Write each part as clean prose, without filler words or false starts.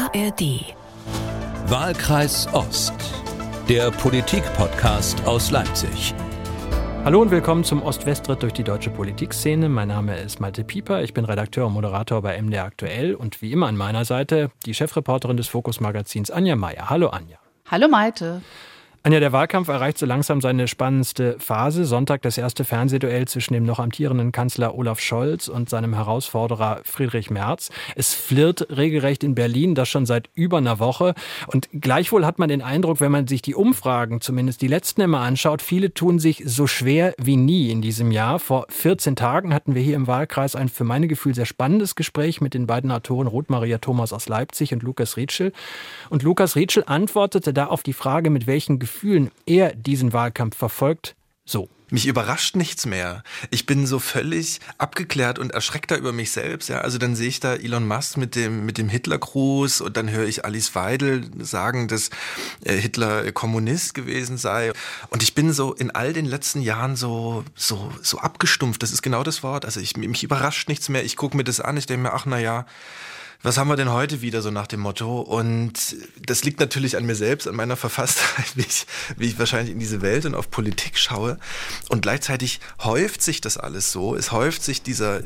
ARD. Wahlkreis Ost, der Politik-Podcast aus Leipzig. Hallo und willkommen zum Ost-West-Ritt durch die deutsche Politikszene. Mein Name ist Malte Pieper, ich bin Redakteur und Moderator bei MDR Aktuell und wie immer an meiner Seite die Chefreporterin des Fokus-Magazins Anja Meier. Hallo Anja. Hallo Malte. Anja, der Wahlkampf erreicht so langsam seine spannendste Phase. Sonntag das erste Fernsehduell zwischen dem noch amtierenden Kanzler Olaf Scholz und seinem Herausforderer Friedrich Merz. Es flirrt regelrecht in Berlin, das schon seit über einer Woche. Und gleichwohl hat man den Eindruck, wenn man sich die Umfragen, zumindest die letzten immer anschaut, viele tun sich so schwer wie nie in diesem Jahr. Vor 14 Tagen hatten wir hier im Wahlkreis ein für meine Gefühl sehr spannendes Gespräch mit den beiden Autoren Ruth-Maria Thomas aus Leipzig und Lukas Rietschel. Und Lukas Rietschel antwortete da auf die Frage, mit welchen Gefühlen er diesen Wahlkampf verfolgt, so. Mich überrascht nichts mehr. Ich bin so völlig abgeklärt und erschreckter über mich selbst. Ja, also dann sehe ich da Elon Musk mit dem Hitlergruß und dann höre ich Alice Weidel sagen, dass Hitler Kommunist gewesen sei. Und ich bin so in all den letzten Jahren so abgestumpft. Das ist genau das Wort. Also mich überrascht nichts mehr. Ich gucke mir das an. Ich denke mir, ach na ja. Was haben wir denn heute wieder, so nach dem Motto? Und das liegt natürlich an mir selbst, an meiner Verfasstheit, wie ich wahrscheinlich in diese Welt und auf Politik schaue. Und gleichzeitig häuft sich das alles so. Es häuft sich dieser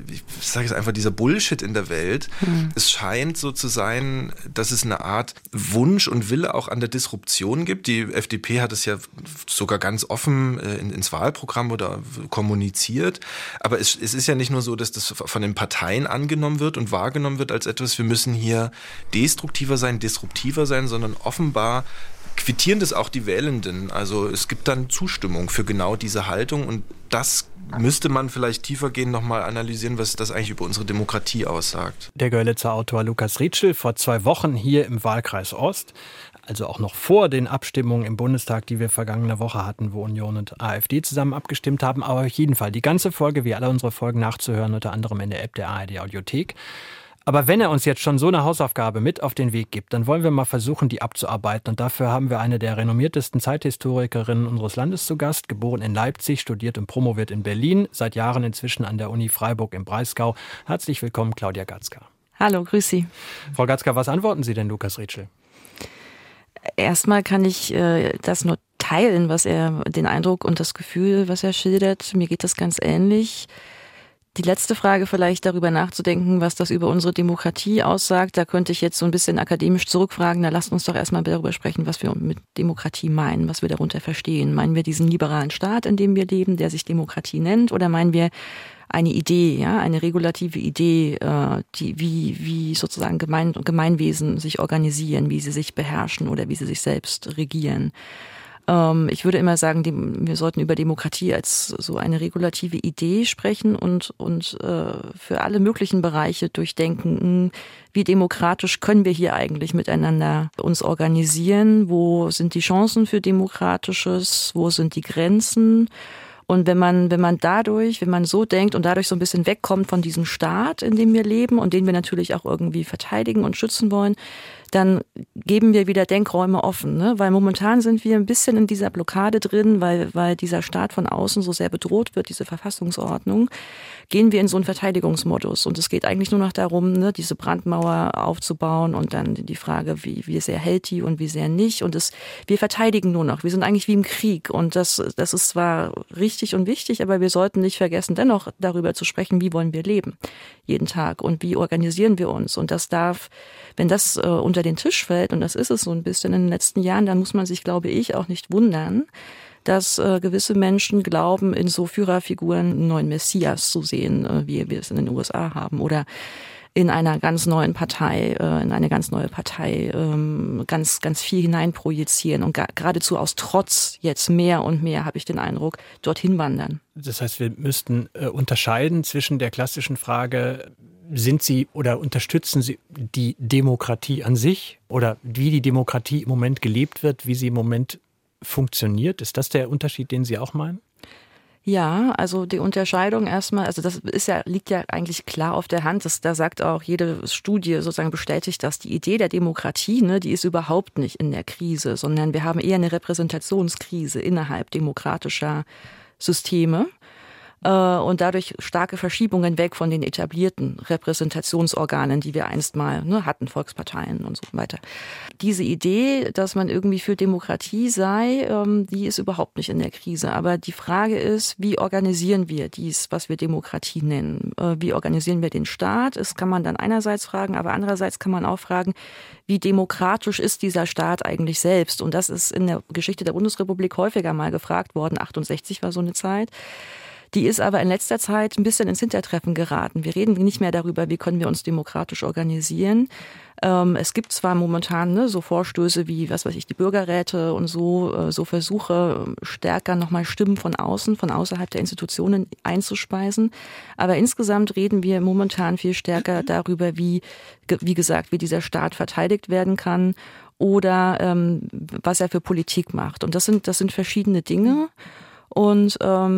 Bullshit in der Welt. Es scheint so zu sein, dass es eine Art Wunsch und Wille auch an der Disruption gibt. Die FDP hat es ja sogar ganz offen ins Wahlprogramm oder kommuniziert. Aber es ist ja nicht nur so, dass das von den Parteien angenommen wird und wahrgenommen wird als etwas, wir müssen hier destruktiver sein, disruptiver sein, sondern offenbar quittieren das auch die Wählenden. Also es gibt dann Zustimmung für genau diese Haltung und das müsste man vielleicht tiefergehend nochmal analysieren, was das eigentlich über unsere Demokratie aussagt. Der Görlitzer Autor Lukas Rietschel vor 2 Wochen hier im Wahlkreis Ost, also auch noch vor den Abstimmungen im Bundestag, die wir vergangene Woche hatten, wo Union und AfD zusammen abgestimmt haben. Aber auf jeden Fall die ganze Folge, wie alle unsere Folgen nachzuhören, unter anderem in der App der ARD Audiothek. Aber wenn er uns jetzt schon so eine Hausaufgabe mit auf den Weg gibt, dann wollen wir mal versuchen, die abzuarbeiten. Und dafür haben wir eine der renommiertesten Zeithistorikerinnen unseres Landes zu Gast, geboren in Leipzig, studiert und promoviert in Berlin, seit Jahren inzwischen an der Uni Freiburg im Breisgau. Herzlich willkommen, Claudia Gatzka. Hallo, grüß Sie. Frau Gatzka, was antworten Sie denn Lukas Rietschel? Erstmal kann ich das nur teilen, den Eindruck und das Gefühl, was er schildert. Mir geht das ganz ähnlich. Die letzte Frage vielleicht darüber nachzudenken, was das über unsere Demokratie aussagt. Da könnte ich jetzt so ein bisschen akademisch zurückfragen. Da lasst uns doch erstmal darüber sprechen, was wir mit Demokratie meinen, was wir darunter verstehen. Meinen wir diesen liberalen Staat, in dem wir leben, der sich Demokratie nennt? Oder meinen wir eine Idee, ja, eine regulative Idee, wie sozusagen Gemeinwesen sich organisieren, wie sie sich beherrschen oder wie sie sich selbst regieren? Ich würde immer sagen, wir sollten über Demokratie als so eine regulative Idee sprechen und für alle möglichen Bereiche durchdenken, wie demokratisch können wir hier eigentlich miteinander uns organisieren, wo sind die Chancen für Demokratisches, wo sind die Grenzen? Und wenn man so denkt und dadurch so ein bisschen wegkommt von diesem Staat, in dem wir leben und den wir natürlich auch irgendwie verteidigen und schützen wollen, dann geben wir wieder Denkräume offen, ne? Weil momentan sind wir ein bisschen in dieser Blockade drin, weil dieser Staat von außen so sehr bedroht wird, diese Verfassungsordnung, gehen wir in so einen Verteidigungsmodus. Und es geht eigentlich nur noch darum, ne, diese Brandmauer aufzubauen und dann die Frage, wie sehr hält die und wie sehr nicht. Und wir verteidigen nur noch. Wir sind eigentlich wie im Krieg. Und das ist zwar richtig und wichtig, aber wir sollten nicht vergessen, dennoch darüber zu sprechen, wie wollen wir leben jeden Tag und wie organisieren wir uns. Und das darf, wenn das unter den Tisch fällt, und das ist es so ein bisschen in den letzten Jahren, dann muss man sich, glaube ich, auch nicht wundern, dass gewisse Menschen glauben, in so Führerfiguren einen neuen Messias zu sehen, wie wir es in den USA haben, oder in einer ganz neuen Partei, ganz, ganz viel hineinprojizieren und geradezu aus Trotz jetzt mehr und mehr, habe ich den Eindruck, dorthin wandern. Das heißt, wir müssten unterscheiden zwischen der klassischen Frage, sind Sie oder unterstützen Sie die Demokratie an sich oder wie die Demokratie im Moment gelebt wird, wie sie im Moment funktioniert? Ist das der Unterschied, den Sie auch meinen? Ja, also die Unterscheidung erstmal, also das liegt ja eigentlich klar auf der Hand. Da sagt auch jede Studie sozusagen bestätigt, dass die Idee der Demokratie, ne, die ist überhaupt nicht in der Krise, sondern wir haben eher eine Repräsentationskrise innerhalb demokratischer Systeme. und dadurch starke Verschiebungen weg von den etablierten Repräsentationsorganen, die wir einst mal hatten, Volksparteien und so weiter. Diese Idee, dass man irgendwie für Demokratie sei, die ist überhaupt nicht in der Krise. Aber die Frage ist, wie organisieren wir dies, was wir Demokratie nennen? Wie organisieren wir den Staat? Das kann man dann einerseits fragen, aber andererseits kann man auch fragen, wie demokratisch ist dieser Staat eigentlich selbst? Und das ist in der Geschichte der Bundesrepublik häufiger mal gefragt worden. 68 war so eine Zeit. Die ist aber in letzter Zeit ein bisschen ins Hintertreffen geraten. Wir reden nicht mehr darüber, wie können wir uns demokratisch organisieren. Es gibt zwar momentan so Vorstöße wie, was weiß ich, die Bürgerräte und so Versuche, stärker nochmal Stimmen von außerhalb der Institutionen einzuspeisen. Aber insgesamt reden wir momentan viel stärker darüber, wie gesagt, wie dieser Staat verteidigt werden kann oder was er für Politik macht. Und das sind verschiedene Dinge. Und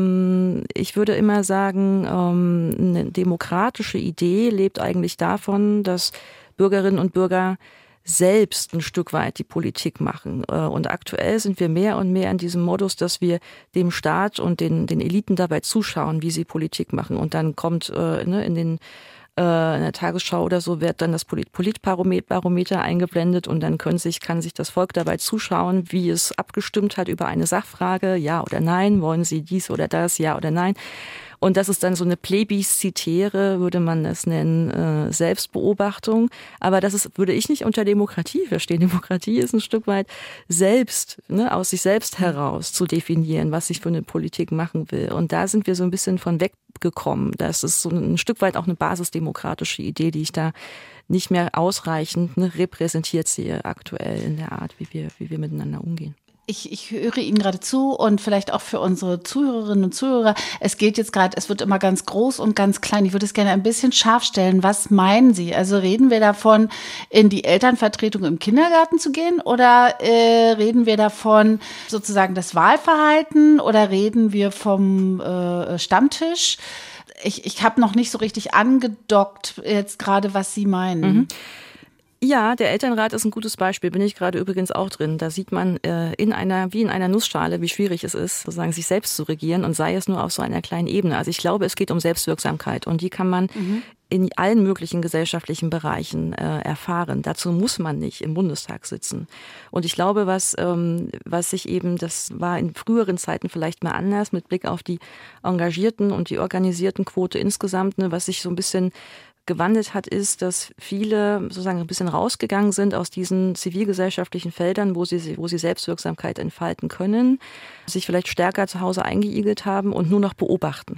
ich würde immer sagen, eine demokratische Idee lebt eigentlich davon, dass Bürgerinnen und Bürger selbst ein Stück weit die Politik machen. Und aktuell sind wir mehr und mehr in diesem Modus, dass wir dem Staat und den Eliten dabei zuschauen, wie sie Politik machen. Und dann kommt in der Tagesschau oder so wird dann das Politbarometer eingeblendet und dann kann sich das Volk dabei zuschauen, wie es abgestimmt hat über eine Sachfrage, ja oder nein, wollen sie dies oder das, ja oder nein. Und das ist dann so eine plebiszitäre, würde man das nennen, Selbstbeobachtung. Aber würde ich nicht unter Demokratie verstehen. Demokratie ist ein Stück weit selbst, aus sich selbst heraus zu definieren, was ich für eine Politik machen will. Und da sind wir so ein bisschen von weggekommen. Das ist so ein Stück weit auch eine basisdemokratische Idee, die ich da nicht mehr ausreichend repräsentiert sehe aktuell in der Art, wie wir miteinander umgehen. Ich höre Ihnen gerade zu und vielleicht auch für unsere Zuhörerinnen und Zuhörer. Es wird immer ganz groß und ganz klein. Ich würde es gerne ein bisschen scharf stellen. Was meinen Sie? Also reden wir davon, in die Elternvertretung im Kindergarten zu gehen oder reden wir davon, sozusagen das Wahlverhalten oder reden wir vom Stammtisch? Ich habe noch nicht so richtig angedockt jetzt gerade, was Sie meinen. Mhm. Ja, der Elternrat ist ein gutes Beispiel, bin ich gerade übrigens auch drin. Da sieht man wie in einer Nussschale, wie schwierig es ist, sozusagen sich selbst zu regieren und sei es nur auf so einer kleinen Ebene. Also ich glaube, es geht um Selbstwirksamkeit und die kann man in allen möglichen gesellschaftlichen Bereichen erfahren. Dazu muss man nicht im Bundestag sitzen. Und ich glaube, was sich eben, das war in früheren Zeiten vielleicht mal anders mit Blick auf die engagierten und die organisierten Quote insgesamt, was sich so ein bisschen gewandelt hat, ist, dass viele sozusagen ein bisschen rausgegangen sind aus diesen zivilgesellschaftlichen Feldern, wo sie Selbstwirksamkeit entfalten können, sich vielleicht stärker zu Hause eingeigelt haben und nur noch beobachten,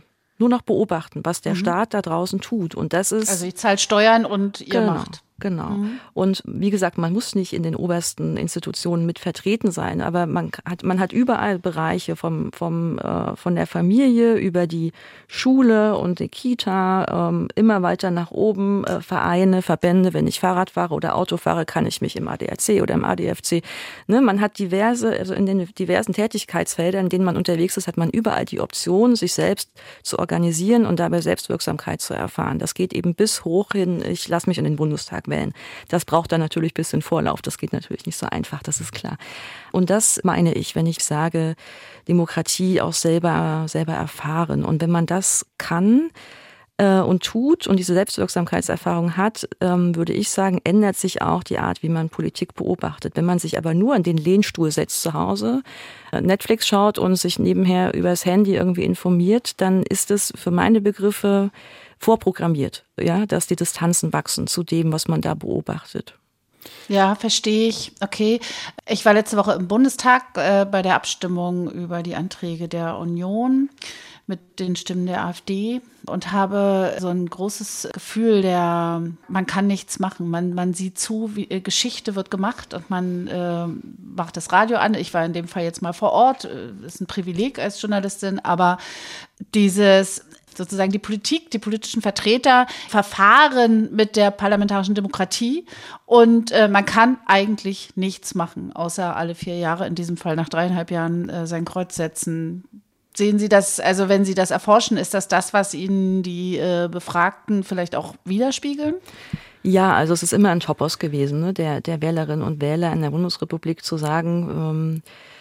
was der Staat da draußen tut. Und das ist, also ich zahle Steuern und ihr macht. Genau. Und wie gesagt, man muss nicht in den obersten Institutionen mit vertreten sein, aber man hat überall Bereiche von der Familie über die Schule und die Kita, immer weiter nach oben, Vereine, Verbände. Wenn ich Fahrrad fahre oder Auto fahre, kann ich mich im ADAC oder im ADFC. Man hat also in den diversen Tätigkeitsfeldern, in denen man unterwegs ist, hat man überall die Option, sich selbst zu organisieren und dabei Selbstwirksamkeit zu erfahren. Das geht eben bis hoch hin, ich lasse mich in den Bundestag wählen. Das braucht dann natürlich ein bisschen Vorlauf. Das geht natürlich nicht so einfach, das ist klar. Und das meine ich, wenn ich sage, Demokratie auch selber erfahren. Und wenn man das kann und tut und diese Selbstwirksamkeitserfahrung hat, würde ich sagen, ändert sich auch die Art, wie man Politik beobachtet. Wenn man sich aber nur in den Lehnstuhl setzt zu Hause, Netflix schaut und sich nebenher übers Handy irgendwie informiert, dann ist es für meine Begriffe vorprogrammiert, dass die Distanzen wachsen zu dem, was man da beobachtet. Ja, verstehe ich. Okay. Ich war letzte Woche im Bundestag bei der Abstimmung über die Anträge der Union mit den Stimmen der AfD und habe so ein großes Gefühl man kann nichts machen. Man sieht zu, wie Geschichte wird gemacht und man macht das Radio an. Ich war in dem Fall jetzt mal vor Ort. Ist ein Privileg als Journalistin, aber sozusagen die politischen Vertreter verfahren mit der parlamentarischen Demokratie und man kann eigentlich nichts machen, außer alle 4 Jahre, in diesem Fall nach 3,5 Jahren, sein Kreuz setzen. Sehen Sie das, also wenn Sie das erforschen, ist das, was Ihnen die Befragten vielleicht auch widerspiegeln? Ja, also es ist immer ein Topos gewesen, der Wählerinnen und Wähler in der Bundesrepublik zu sagen,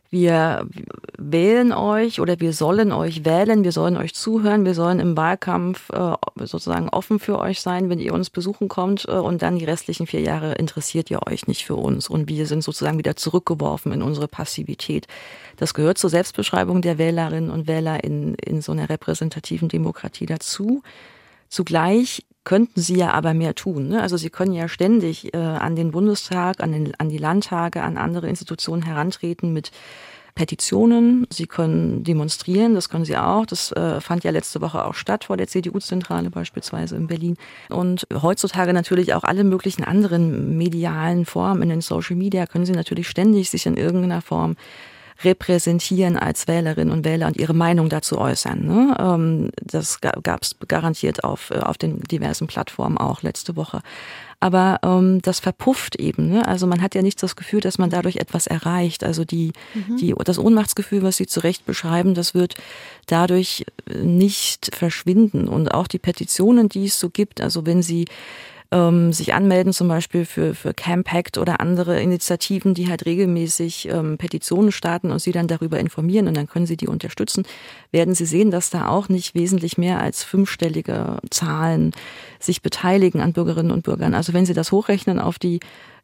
Wir wählen euch oder wir sollen euch wählen, wir sollen euch zuhören, wir sollen im Wahlkampf sozusagen offen für euch sein, wenn ihr uns besuchen kommt und dann die restlichen 4 Jahre interessiert ihr euch nicht für uns und wir sind sozusagen wieder zurückgeworfen in unsere Passivität. Das gehört zur Selbstbeschreibung der Wählerinnen und Wähler in so einer repräsentativen Demokratie dazu. Zugleich könnten sie ja aber mehr tun. Ne? Also sie können ja ständig an den Bundestag, an die Landtage, an andere Institutionen herantreten mit Petitionen. Sie können demonstrieren, das können sie auch. Das fand ja letzte Woche auch statt vor der CDU-Zentrale beispielsweise in Berlin. Und heutzutage natürlich auch alle möglichen anderen medialen Formen in den Social Media können sie natürlich ständig sich in irgendeiner Form repräsentieren als Wählerinnen und Wähler und ihre Meinung dazu äußern. Ne? Das gab es garantiert auf den diversen Plattformen auch letzte Woche. Aber das verpufft eben. Ne? Also man hat ja nicht das Gefühl, dass man dadurch etwas erreicht. Also das Ohnmachtsgefühl, was Sie zu Recht beschreiben, das wird dadurch nicht verschwinden. Und auch die Petitionen, die es so gibt, also wenn Sie sich anmelden, zum Beispiel für Campact oder andere Initiativen, die halt regelmäßig Petitionen starten und Sie dann darüber informieren und dann können Sie die unterstützen, werden Sie sehen, dass da auch nicht wesentlich mehr als 5-stellige Zahlen sich beteiligen an Bürgerinnen und Bürgern. Also wenn Sie das hochrechnen auf die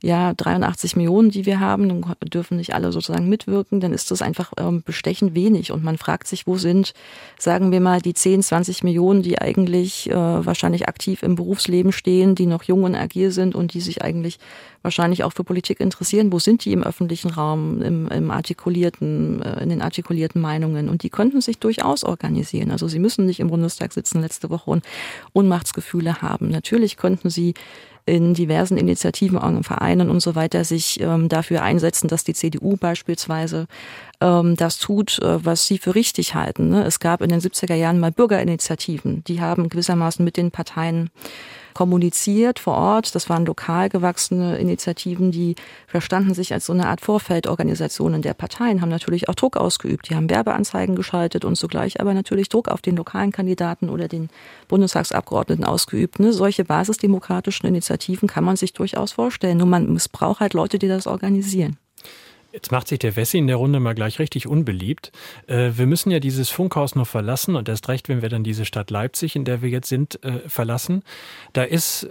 83 Millionen, die wir haben, dann dürfen nicht alle sozusagen mitwirken, dann ist das einfach bestechend wenig. Und man fragt sich, wo sind, sagen wir mal, die 10, 20 Millionen, die eigentlich wahrscheinlich aktiv im Berufsleben stehen, die noch jung und agil sind und die sich eigentlich wahrscheinlich auch für Politik interessieren. Wo sind die im öffentlichen Raum, in den artikulierten Meinungen? Und die könnten sich durchaus organisieren. Also sie müssen nicht im Bundestag sitzen letzte Woche und Ohnmachtsgefühle haben. Natürlich könnten sie in diversen Initiativen, Vereinen und so weiter sich dafür einsetzen, dass die CDU beispielsweise das tut, was sie für richtig halten. Ne? Es gab in den 70er Jahren mal Bürgerinitiativen, die haben gewissermaßen mit den Parteien kommuniziert vor Ort. Das waren lokal gewachsene Initiativen, die verstanden sich als so eine Art Vorfeldorganisationen der Parteien, haben natürlich auch Druck ausgeübt. Die haben Werbeanzeigen geschaltet und zugleich aber natürlich Druck auf den lokalen Kandidaten oder den Bundestagsabgeordneten ausgeübt. Ne? Solche basisdemokratischen Initiativen kann man sich durchaus vorstellen. Nur man missbraucht halt Leute, die das organisieren. Jetzt macht sich der Wessi in der Runde mal gleich richtig unbeliebt. Wir müssen ja dieses Funkhaus noch verlassen und erst recht, wenn wir dann diese Stadt Leipzig, in der wir jetzt sind, verlassen. Da ist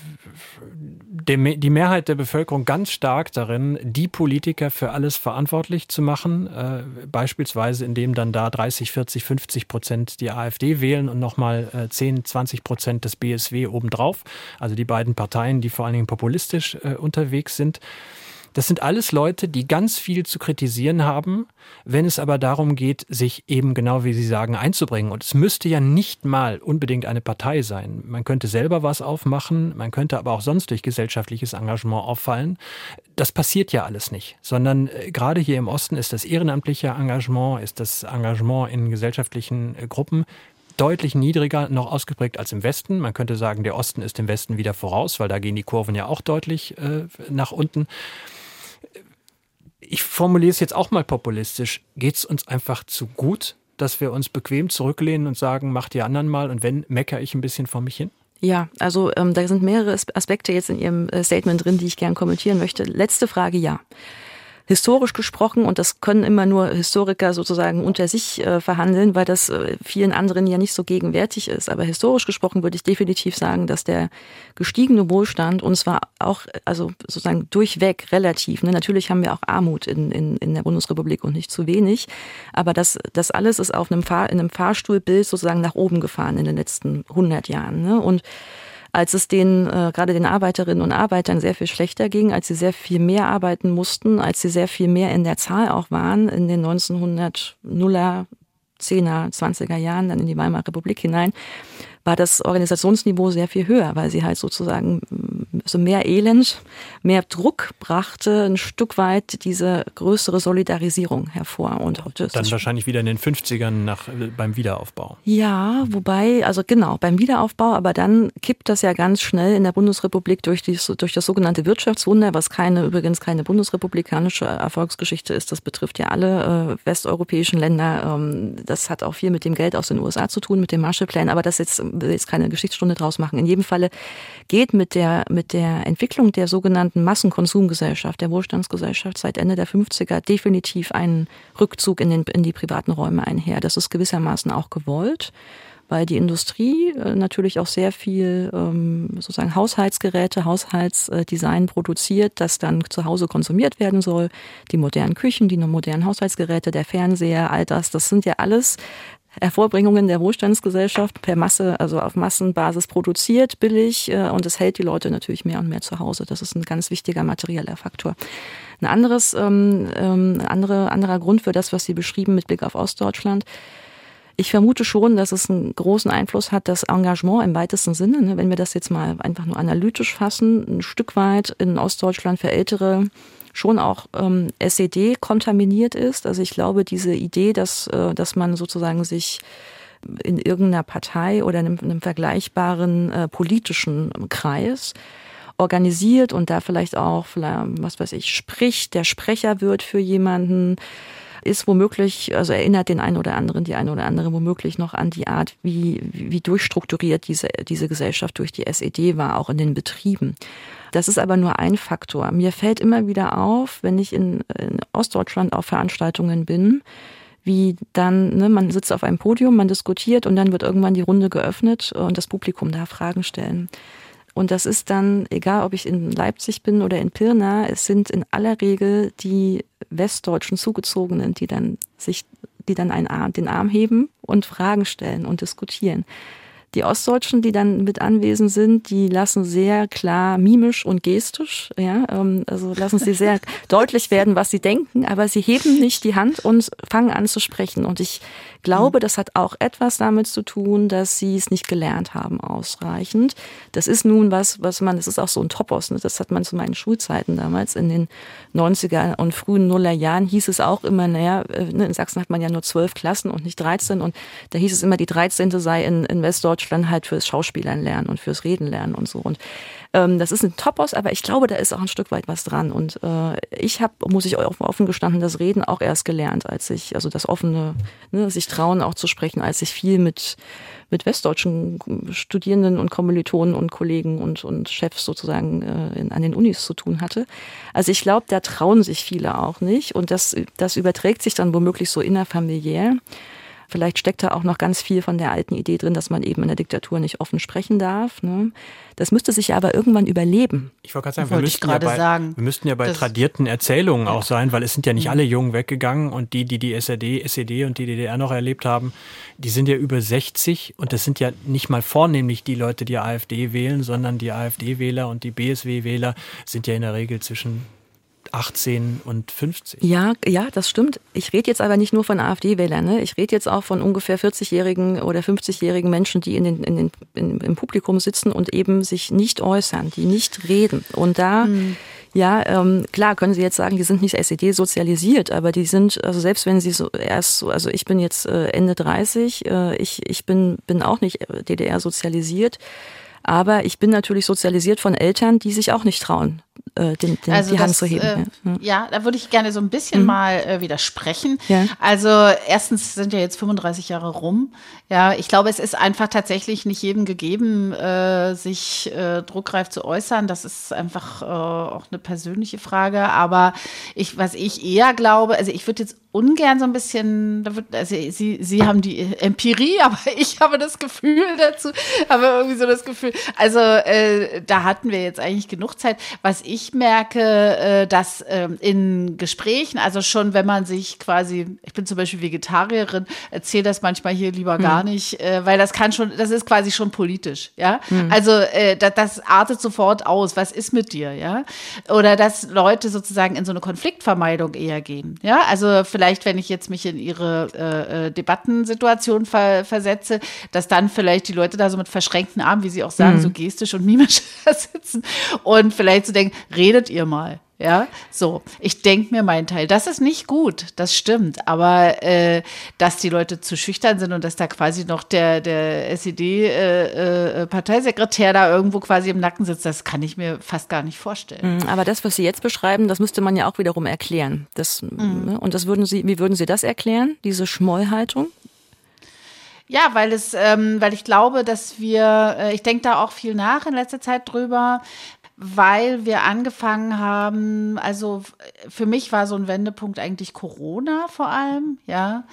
die Mehrheit der Bevölkerung ganz stark darin, die Politiker für alles verantwortlich zu machen. Beispielsweise, indem dann da 30, 40, 50% die AfD wählen und nochmal 10, 20% des BSW obendrauf. Also die beiden Parteien, die vor allen Dingen populistisch unterwegs sind. Das sind alles Leute, die ganz viel zu kritisieren haben, wenn es aber darum geht, sich eben genau wie Sie sagen einzubringen. Und es müsste ja nicht mal unbedingt eine Partei sein. Man könnte selber was aufmachen, man könnte aber auch sonst durch gesellschaftliches Engagement auffallen. Das passiert ja alles nicht, sondern gerade hier im Osten ist das ehrenamtliche Engagement, ist das Engagement in gesellschaftlichen Gruppen deutlich niedriger noch ausgeprägt als im Westen. Man könnte sagen, der Osten ist dem Westen wieder voraus, weil da gehen die Kurven ja auch deutlich nach unten. Ich formuliere es jetzt auch mal populistisch. Geht es uns einfach zu gut, dass wir uns bequem zurücklehnen und sagen, macht die anderen mal und wenn, meckere ich ein bisschen vor mich hin? Ja, also da sind mehrere Aspekte jetzt in Ihrem Statement drin, die ich gern kommentieren möchte. Letzte Frage, ja. Historisch gesprochen, und das können immer nur Historiker sozusagen unter sich verhandeln, weil das vielen anderen ja nicht so gegenwärtig ist. Aber historisch gesprochen würde ich definitiv sagen, dass der gestiegene Wohlstand, und zwar auch also sozusagen durchweg relativ, ne? Natürlich haben wir auch Armut in der Bundesrepublik und nicht zu wenig, aber das alles ist in einem Fahrstuhlbild sozusagen nach oben gefahren in den letzten 100 Jahren. Ne? Und als es gerade den Arbeiterinnen und Arbeitern sehr viel schlechter ging, als sie sehr viel mehr arbeiten mussten, als sie sehr viel mehr in der Zahl auch waren, in den 1900er, 10er, 20er Jahren, dann in die Weimarer Republik hinein, war das Organisationsniveau sehr viel höher, weil sie halt sozusagen so mehr Elend, mehr Druck brachte, ein Stück weit diese Solidarisierung hervor. Und heute ist dann wahrscheinlich wieder in den 50ern beim Wiederaufbau. Ja, wobei, also genau, beim Wiederaufbau, aber dann kippt das ja ganz schnell in der Bundesrepublik durch das sogenannte Wirtschaftswunder, was übrigens keine bundesrepublikanische Erfolgsgeschichte ist. Das betrifft ja alle westeuropäischen Länder. Das hat auch viel mit dem Geld aus den USA zu tun, mit dem Marshallplan, aber das will jetzt keine Geschichtsstunde draus machen. In jedem Falle geht mit der Entwicklung der sogenannten Massenkonsumgesellschaft, der Wohlstandsgesellschaft seit Ende der 50er definitiv einen Rückzug in die privaten Räume einher. Das ist gewissermaßen auch gewollt, weil die Industrie natürlich auch sehr viel sozusagen Haushaltsgeräte, Haushaltsdesign produziert, das dann zu Hause konsumiert werden soll. Die modernen Küchen, die modernen Haushaltsgeräte, der Fernseher, all das sind ja alles Hervorbringungen der Wohlstandsgesellschaft per Masse, also auf Massenbasis produziert, billig, und es hält die Leute natürlich mehr und mehr zu Hause. Das ist ein ganz wichtiger materieller Faktor. Ein anderer Grund für das, was Sie beschrieben mit Blick auf Ostdeutschland: Ich vermute schon, dass es einen großen Einfluss hat, das Engagement im weitesten Sinne, ne, wenn wir das jetzt mal einfach nur analytisch fassen, ein Stück weit in Ostdeutschland für Ältere schon auch SED kontaminiert ist. Also ich glaube, diese Idee, dass man sozusagen sich in irgendeiner Partei oder in einem vergleichbaren politischen Kreis organisiert und da vielleicht auch, spricht, der Sprecher wird für jemanden, ist womöglich, also erinnert den einen oder anderen, die eine oder andere womöglich noch an die Art, wie durchstrukturiert diese Gesellschaft durch die SED war, auch in den Betrieben. Das ist aber nur ein Faktor. Mir fällt immer wieder auf, wenn ich in Ostdeutschland auf Veranstaltungen bin, wie dann, ne, man sitzt auf einem Podium, man diskutiert und dann wird irgendwann die Runde geöffnet und das Publikum darf Fragen stellen. Und das ist dann, egal ob ich in Leipzig bin oder in Pirna, es sind in aller Regel die westdeutschen Zugezogenen, die dann den Arm heben und Fragen stellen und diskutieren. Die Ostdeutschen, die dann mit anwesend sind, die lassen sehr klar mimisch und gestisch, also lassen sie sehr deutlich werden, was sie denken, aber sie heben nicht die Hand und fangen an zu sprechen. Und ich glaube, das hat auch etwas damit zu tun, dass sie es nicht gelernt haben ausreichend. Das ist nun das ist auch so ein Topos, ne? Das hat man zu meinen Schulzeiten damals in den 90er und frühen Nullerjahren hieß es auch immer, in Sachsen hat man ja nur 12 Klassen und nicht 13 und da hieß es immer, die 13. sei in Westdeutschland halt fürs Schauspielern lernen und fürs Reden lernen und so. Und das ist ein Topos, aber ich glaube, da ist auch ein Stück weit was dran. Und ich habe, muss ich offen gestanden, das Reden auch erst gelernt, also das offene, sich trauen auch zu sprechen, als ich viel mit westdeutschen Studierenden und Kommilitonen und Kollegen und Chefs sozusagen an den Unis zu tun hatte. Also ich glaube, da trauen sich viele auch nicht. Und das überträgt sich dann womöglich so innerfamiliär. Vielleicht steckt da auch noch ganz viel von der alten Idee drin, dass man eben in der Diktatur nicht offen sprechen darf. Ne? Das müsste sich ja aber irgendwann überleben. Ich wollte gerade sagen, wir müssten ja bei tradierten Erzählungen auch sein, weil es sind ja nicht alle Jungen weggegangen und die SED und die DDR noch erlebt haben, die sind ja über 60 und das sind ja nicht mal vornehmlich die Leute, die AfD wählen, sondern die AfD-Wähler und die BSW-Wähler sind ja in der Regel zwischen 18 und 50. Ja, das stimmt. Ich rede jetzt aber nicht nur von AfD-Wählern. Ne? Ich rede jetzt auch von ungefähr 40-jährigen oder 50-jährigen Menschen, die im Publikum sitzen und eben sich nicht äußern, die nicht reden. Und da, klar können Sie jetzt sagen, die sind nicht SED sozialisiert, aber die sind, also selbst wenn sie also ich bin jetzt Ende 30, ich bin auch nicht DDR sozialisiert. Aber ich bin natürlich sozialisiert von Eltern, die sich auch nicht trauen, die Hand zu heben. Ja, da würde ich gerne so ein bisschen mal widersprechen. Ja. Also erstens sind ja jetzt 35 Jahre rum. Ja, ich glaube, es ist einfach tatsächlich nicht jedem gegeben, sich druckreif zu äußern. Das ist einfach auch eine persönliche Frage. Aber was ich eher glaube, also ich würde jetzt ungern so ein bisschen, Sie haben die Empirie, aber ich habe das Gefühl dazu, also da hatten wir jetzt eigentlich genug Zeit. Was ich merke, dass in Gesprächen, also schon wenn man sich quasi, ich bin zum Beispiel Vegetarierin, erzähle das manchmal hier lieber gar nicht, weil das ist quasi schon politisch, ja. Also das artet sofort aus, was ist mit dir, ja? Oder dass Leute sozusagen in so eine Konfliktvermeidung eher gehen, ja. Also vielleicht, wenn ich jetzt mich in ihre Debattensituation versetze, dass dann vielleicht die Leute da so mit verschränkten Armen, wie sie auch sagen, so gestisch und mimisch sitzen und vielleicht so denken, redet ihr mal. Ja, so. Ich denke mir meinen Teil. Das ist nicht gut, das stimmt. Aber dass die Leute zu schüchtern sind und dass da quasi noch der SED-Parteisekretär da irgendwo quasi im Nacken sitzt, das kann ich mir fast gar nicht vorstellen. Aber das, was Sie jetzt beschreiben, das müsste man ja auch wiederum erklären. Und wie würden Sie das erklären, diese Schmollhaltung? Ja, weil ich glaube, dass ich denke da auch viel nach in letzter Zeit drüber, weil wir angefangen haben, also für mich war so ein Wendepunkt eigentlich Corona vor allem, ja,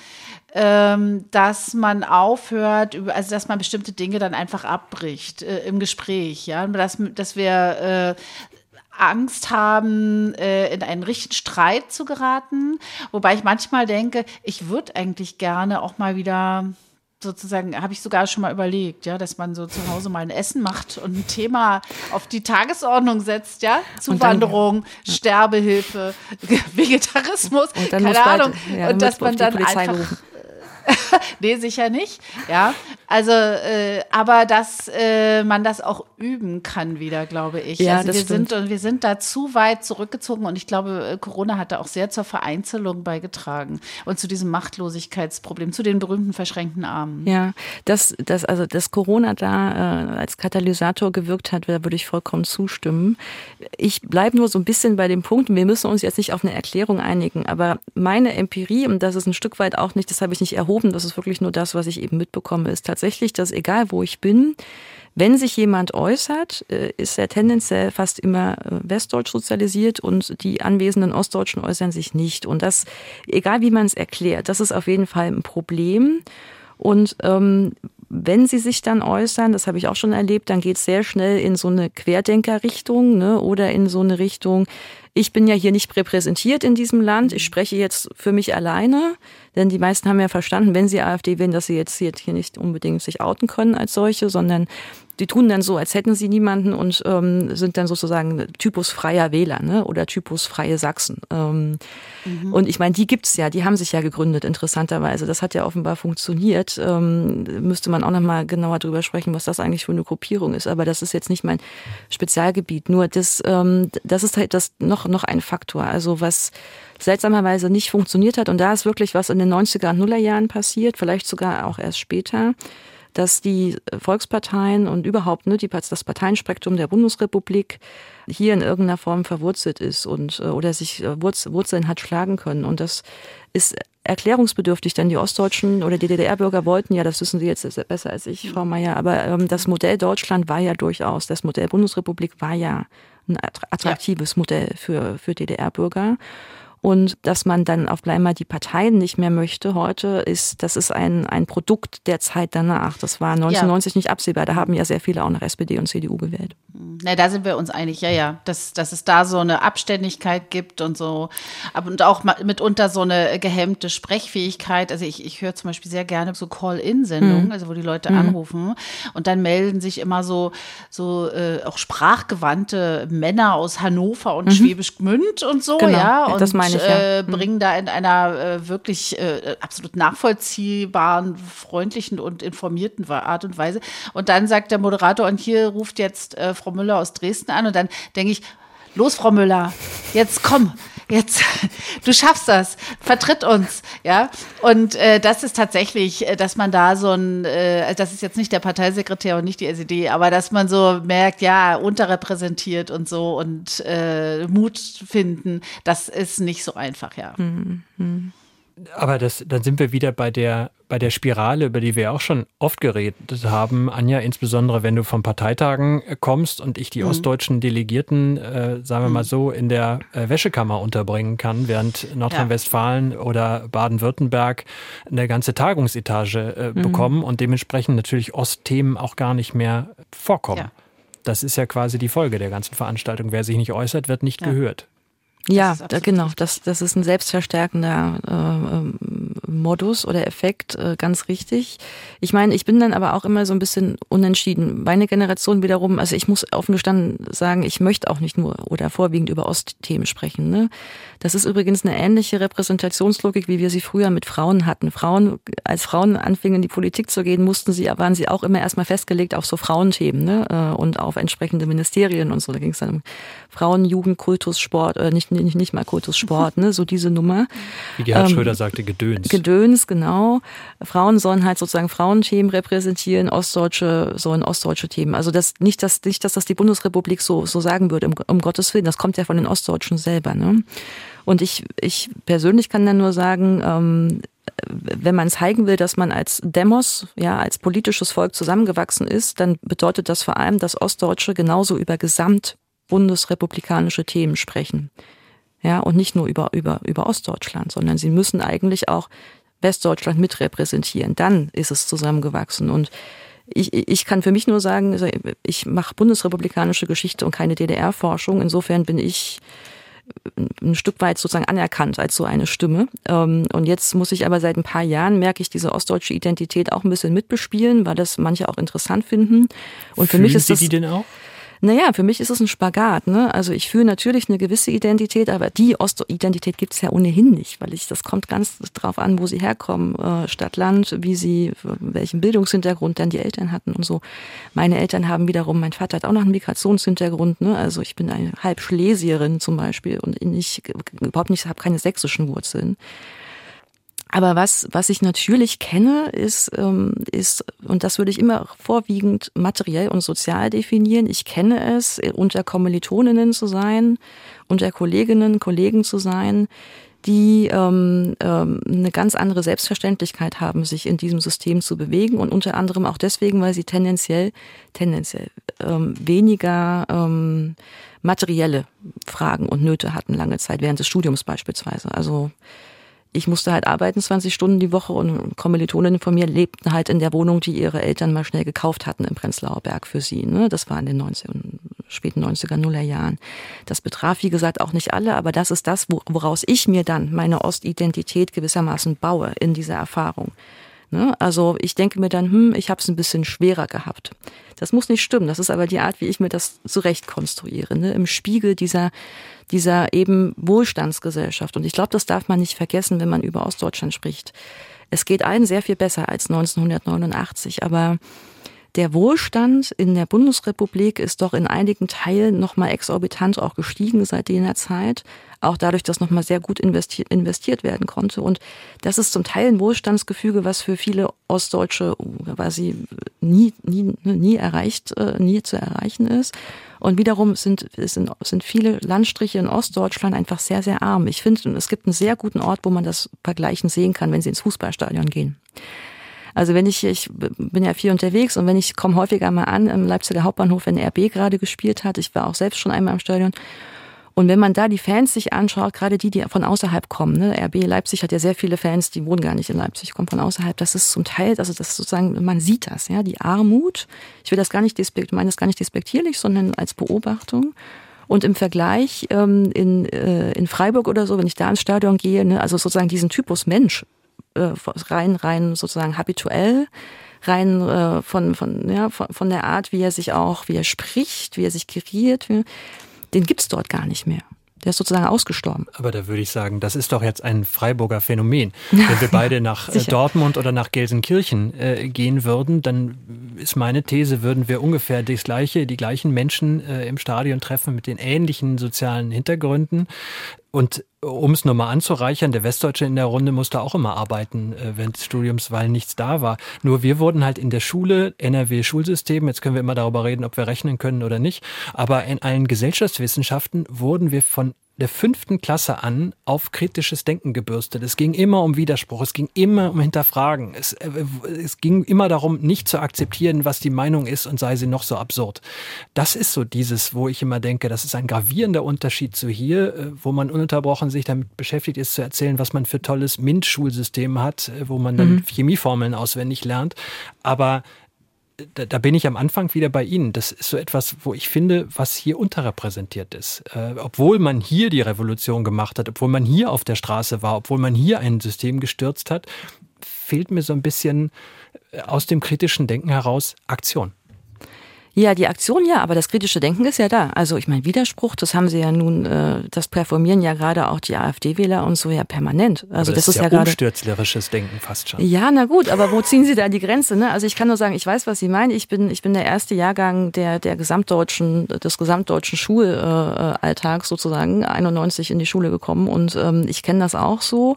dass man aufhört, also dass man bestimmte Dinge dann einfach abbricht im Gespräch, ja, dass wir Angst haben, in einen richtigen Streit zu geraten, wobei ich manchmal denke, ich würde eigentlich gerne auch mal wieder sozusagen, habe ich sogar schon mal überlegt, ja, dass man so zu Hause mal ein Essen macht und ein Thema auf die Tagesordnung setzt, ja, Zuwanderung, Sterbehilfe, Vegetarismus, keine Ahnung, und dass man dann einfach nee, sicher nicht. Ja, also, aber dass man das auch üben kann wieder, glaube ich. Ja, also wir sind da zu weit zurückgezogen und ich glaube, Corona hat da auch sehr zur Vereinzelung beigetragen und zu diesem Machtlosigkeitsproblem, zu den berühmten verschränkten Armen. Ja, dass Corona da als Katalysator gewirkt hat, da würde ich vollkommen zustimmen. Ich bleibe nur so ein bisschen bei dem Punkt, wir müssen uns jetzt nicht auf eine Erklärung einigen, aber meine Empirie, und das ist ein Stück weit auch nicht, das habe ich nicht erhoben, das ist wirklich nur das, was ich eben mitbekomme, ist tatsächlich, dass egal wo ich bin, wenn sich jemand äußert, ist er tendenziell fast immer westdeutsch sozialisiert und die anwesenden Ostdeutschen äußern sich nicht. Und das, egal wie man es erklärt, das ist auf jeden Fall ein Problem. Und wenn sie sich dann äußern, das habe ich auch schon erlebt, dann geht es sehr schnell in so eine Querdenkerrichtung, ne, oder in so eine Richtung, ich bin ja hier nicht repräsentiert in diesem Land, ich spreche jetzt für mich alleine, denn die meisten haben ja verstanden, wenn sie AfD wählen, dass sie jetzt hier nicht unbedingt sich outen können als solche, sondern die tun dann so, als hätten sie niemanden und sind dann sozusagen typusfreier Wähler, ne? Oder typusfreie Sachsen. Und ich meine, die gibt's ja, die haben sich ja gegründet, interessanterweise. Das hat ja offenbar funktioniert. Müsste man auch nochmal genauer drüber sprechen, was das eigentlich für eine Gruppierung ist. Aber das ist jetzt nicht mein Spezialgebiet. Nur das ist halt das noch ein Faktor. Also was seltsamerweise nicht funktioniert hat. Und da ist wirklich was in den 90er und Nullerjahren passiert, vielleicht sogar auch erst später, dass die Volksparteien und überhaupt das Parteienspektrum der Bundesrepublik hier in irgendeiner Form verwurzelt ist und oder sich Wurzeln hat schlagen können. Und das ist erklärungsbedürftig, denn die Ostdeutschen oder die DDR-Bürger wollten ja, das wissen Sie jetzt besser als ich, Frau Mayer, aber das Modell Deutschland war ja durchaus, das Modell Bundesrepublik war ja ein attraktives Modell für DDR-Bürger. Und dass man dann auf einmal die Parteien nicht mehr möchte heute, das ist ein Produkt der Zeit danach. Das war 1990 nicht absehbar. Da haben ja sehr viele auch noch SPD und CDU gewählt. Na, da sind wir uns einig, ja. Dass es da so eine Abständigkeit gibt und so. Und auch mitunter so eine gehemmte Sprechfähigkeit. Also ich höre zum Beispiel sehr gerne so Call-in-Sendungen, also wo die Leute anrufen. Und dann melden sich immer so auch sprachgewandte Männer aus Hannover und Schwäbisch Gmünd und so, genau. Ja. Und das meine ich, ja. Bringen da in einer wirklich absolut nachvollziehbaren, freundlichen und informierten Art und Weise. Und dann sagt der Moderator, und hier ruft jetzt Frau Müller aus Dresden an. Und dann denke ich, los, Frau Müller, jetzt komm, jetzt, du schaffst das, vertritt uns, ja. Und das ist tatsächlich, dass man da das ist jetzt nicht der Parteisekretär und nicht die SED, aber dass man so merkt, ja, unterrepräsentiert und so und Mut finden, das ist nicht so einfach, ja. Aber dann sind wir wieder bei der Spirale, über die wir auch schon oft geredet haben, Anja, insbesondere wenn du von Parteitagen kommst und ich die ostdeutschen Delegierten, sagen wir mal so, in der Wäschekammer unterbringen kann, während Nordrhein-Westfalen oder Baden-Württemberg eine ganze Tagungsetage bekommen und dementsprechend natürlich Ostthemen auch gar nicht mehr vorkommen. Ja. Das ist ja quasi die Folge der ganzen Veranstaltung. Wer sich nicht äußert, wird nicht gehört. Ja, genau. Das ist ein selbstverstärkender Modus oder Effekt, ganz richtig. Ich meine, ich bin dann aber auch immer so ein bisschen unentschieden. Meine Generation wiederum, also ich muss offen gestanden sagen, ich möchte auch nicht nur oder vorwiegend über Ostthemen sprechen. Ne? Das ist übrigens eine ähnliche Repräsentationslogik, wie wir sie früher mit Frauen hatten. Als Frauen anfingen, in die Politik zu gehen, waren sie auch immer erstmal festgelegt auf so Frauenthemen, ne? Und auf entsprechende Ministerien und so. Da ging es dann um Frauen, Jugend, Kultus, Sport, nicht mal Kultus, Sport, ne? So diese Nummer. Wie Gerhard Schröder sagte, Gedöns. Gedöns, genau. Frauen sollen halt sozusagen Frauenthemen repräsentieren, Ostdeutsche sollen ostdeutsche Themen. Also nicht, dass das die Bundesrepublik so sagen würde, um Gottes Willen, das kommt ja von den Ostdeutschen selber, ne? Und ich persönlich kann dann nur sagen, wenn man zeigen will, dass man als Demos, ja, als politisches Volk zusammengewachsen ist, dann bedeutet das vor allem, dass Ostdeutsche genauso über bundesrepublikanische Themen sprechen. Ja, und nicht nur über Ostdeutschland, sondern sie müssen eigentlich auch Westdeutschland mit repräsentieren. Dann ist es zusammengewachsen. Und ich kann für mich nur sagen, ich mache bundesrepublikanische Geschichte und keine DDR-Forschung. Insofern bin ich ein Stück weit sozusagen anerkannt als so eine Stimme. Und jetzt muss ich aber seit ein paar Jahren, merke ich, diese ostdeutsche Identität auch ein bisschen mitbespielen, weil das manche auch interessant finden. Und für mich ist das, Sie die denn auch? Naja, für mich ist es ein Spagat, ne? Also ich fühle natürlich eine gewisse Identität, aber die Ostidentität gibt es ja ohnehin nicht, weil das kommt ganz drauf an, wo sie herkommen, Stadt, Land, welchen Bildungshintergrund dann die Eltern hatten und so. Meine Eltern haben wiederum, mein Vater hat auch noch einen Migrationshintergrund, ne? Also ich bin eine halb Schlesierin zum Beispiel und habe keine sächsischen Wurzeln. Aber was ich natürlich kenne, ist, und das würde ich immer vorwiegend materiell und sozial definieren, ich kenne es, unter Kommilitoninnen zu sein, unter Kolleginnen, Kollegen zu sein, die eine ganz andere Selbstverständlichkeit haben, sich in diesem System zu bewegen und unter anderem auch deswegen, weil sie tendenziell weniger materielle Fragen und Nöte hatten lange Zeit, während des Studiums beispielsweise. Also ich musste halt arbeiten 20 Stunden die Woche und Kommilitoninnen von mir lebten halt in der Wohnung, die ihre Eltern mal schnell gekauft hatten im Prenzlauer Berg für sie. Ne? Das war in den späten 90er, Nullerjahren. Das betraf, wie gesagt, auch nicht alle, aber das ist das, woraus ich mir dann meine Ostidentität gewissermaßen baue in dieser Erfahrung. Ne? Also ich denke mir dann, ich habe es ein bisschen schwerer gehabt. Das muss nicht stimmen, das ist aber die Art, wie ich mir das zurecht konstruiere, ne? Im Spiegel dieser eben Wohlstandsgesellschaft. Und ich glaube, das darf man nicht vergessen, wenn man über Ostdeutschland spricht. Es geht allen sehr viel besser als 1989, aber der Wohlstand in der Bundesrepublik ist doch in einigen Teilen nochmal exorbitant auch gestiegen seit jener Zeit. Auch dadurch, dass nochmal sehr gut investiert werden konnte. Und das ist zum Teil ein Wohlstandsgefüge, was für viele Ostdeutsche quasi nie zu erreichen ist. Und wiederum sind viele Landstriche in Ostdeutschland einfach sehr, sehr arm. Ich finde, es gibt einen sehr guten Ort, wo man das vergleichen sehen kann, wenn Sie ins Fußballstadion gehen. Also ich bin ja viel unterwegs und ich komme häufiger mal an im Leipziger Hauptbahnhof, wenn RB gerade gespielt hat. Ich war auch selbst schon einmal im Stadion. Und wenn man da die Fans sich anschaut, gerade die von außerhalb kommen, ne? RB Leipzig hat ja sehr viele Fans, die wohnen gar nicht in Leipzig, kommen von außerhalb. Das ist zum Teil, also das ist sozusagen, man sieht das, ja, die Armut. Ich will das gar nicht despektierlich, sondern als Beobachtung. Und im Vergleich in Freiburg oder so, wenn ich da ins Stadion gehe, ne, also sozusagen diesen Typus Mensch, rein sozusagen habituell, rein von der Art, wie er spricht, wie er sich geriert, den gibt's dort gar nicht mehr. Der ist sozusagen ausgestorben. Aber da würde ich sagen, das ist doch jetzt ein Freiburger Phänomen. Wenn wir beide nach Dortmund oder nach Gelsenkirchen gehen würden, dann ist meine These, würden wir ungefähr die gleichen Menschen im Stadion treffen mit den ähnlichen sozialen Hintergründen. Und um es nochmal anzureichern, der Westdeutsche in der Runde musste auch immer arbeiten während des Studiums, weil nichts da war. Nur wir wurden halt in der Schule, NRW-Schulsystem, jetzt können wir immer darüber reden, ob wir rechnen können oder nicht, aber in allen Gesellschaftswissenschaften wurden wir von der 5. Klasse an auf kritisches Denken gebürstet. Es ging immer um Widerspruch, es ging immer um Hinterfragen. Es ging immer darum, nicht zu akzeptieren, was die Meinung ist und sei sie noch so absurd. Das ist so dieses, wo ich immer denke, das ist ein gravierender Unterschied zu hier, wo man ununterbrochen sich damit beschäftigt ist, zu erzählen, was man für tolles MINT-Schulsystem hat, wo man dann Chemieformeln auswendig lernt. Aber da bin ich am Anfang wieder bei Ihnen. Das ist so etwas, wo ich finde, was hier unterrepräsentiert ist. Obwohl man hier die Revolution gemacht hat, obwohl man hier auf der Straße war, obwohl man hier ein System gestürzt hat, fehlt mir so ein bisschen aus dem kritischen Denken heraus Aktion. Ja, die Aktion ja, aber das kritische Denken ist ja da. Also ich meine, Widerspruch, das haben sie ja nun, das performieren ja gerade auch die AfD-Wähler und so ja permanent. Also aber das ist ja gerade umstürzlerisches Denken fast schon. Ja, na gut, aber wo ziehen Sie da die Grenze? Ne? Also ich kann nur sagen, ich weiß, was Sie meinen. Ich bin der erste Jahrgang des gesamtdeutschen Schulalltags sozusagen, 91 in die Schule gekommen und ich kenne das auch so.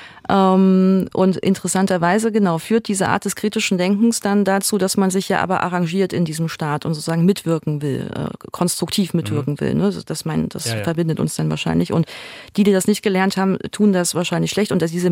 Und interessanterweise, genau, führt diese Art des kritischen Denkens dann dazu, dass man sich ja aber arrangiert in diesem Staat und sozusagen mitwirken will, konstruktiv mitwirken will. Ne? Das verbindet uns dann wahrscheinlich. Und die das nicht gelernt haben, tun das wahrscheinlich schlecht. Und dieser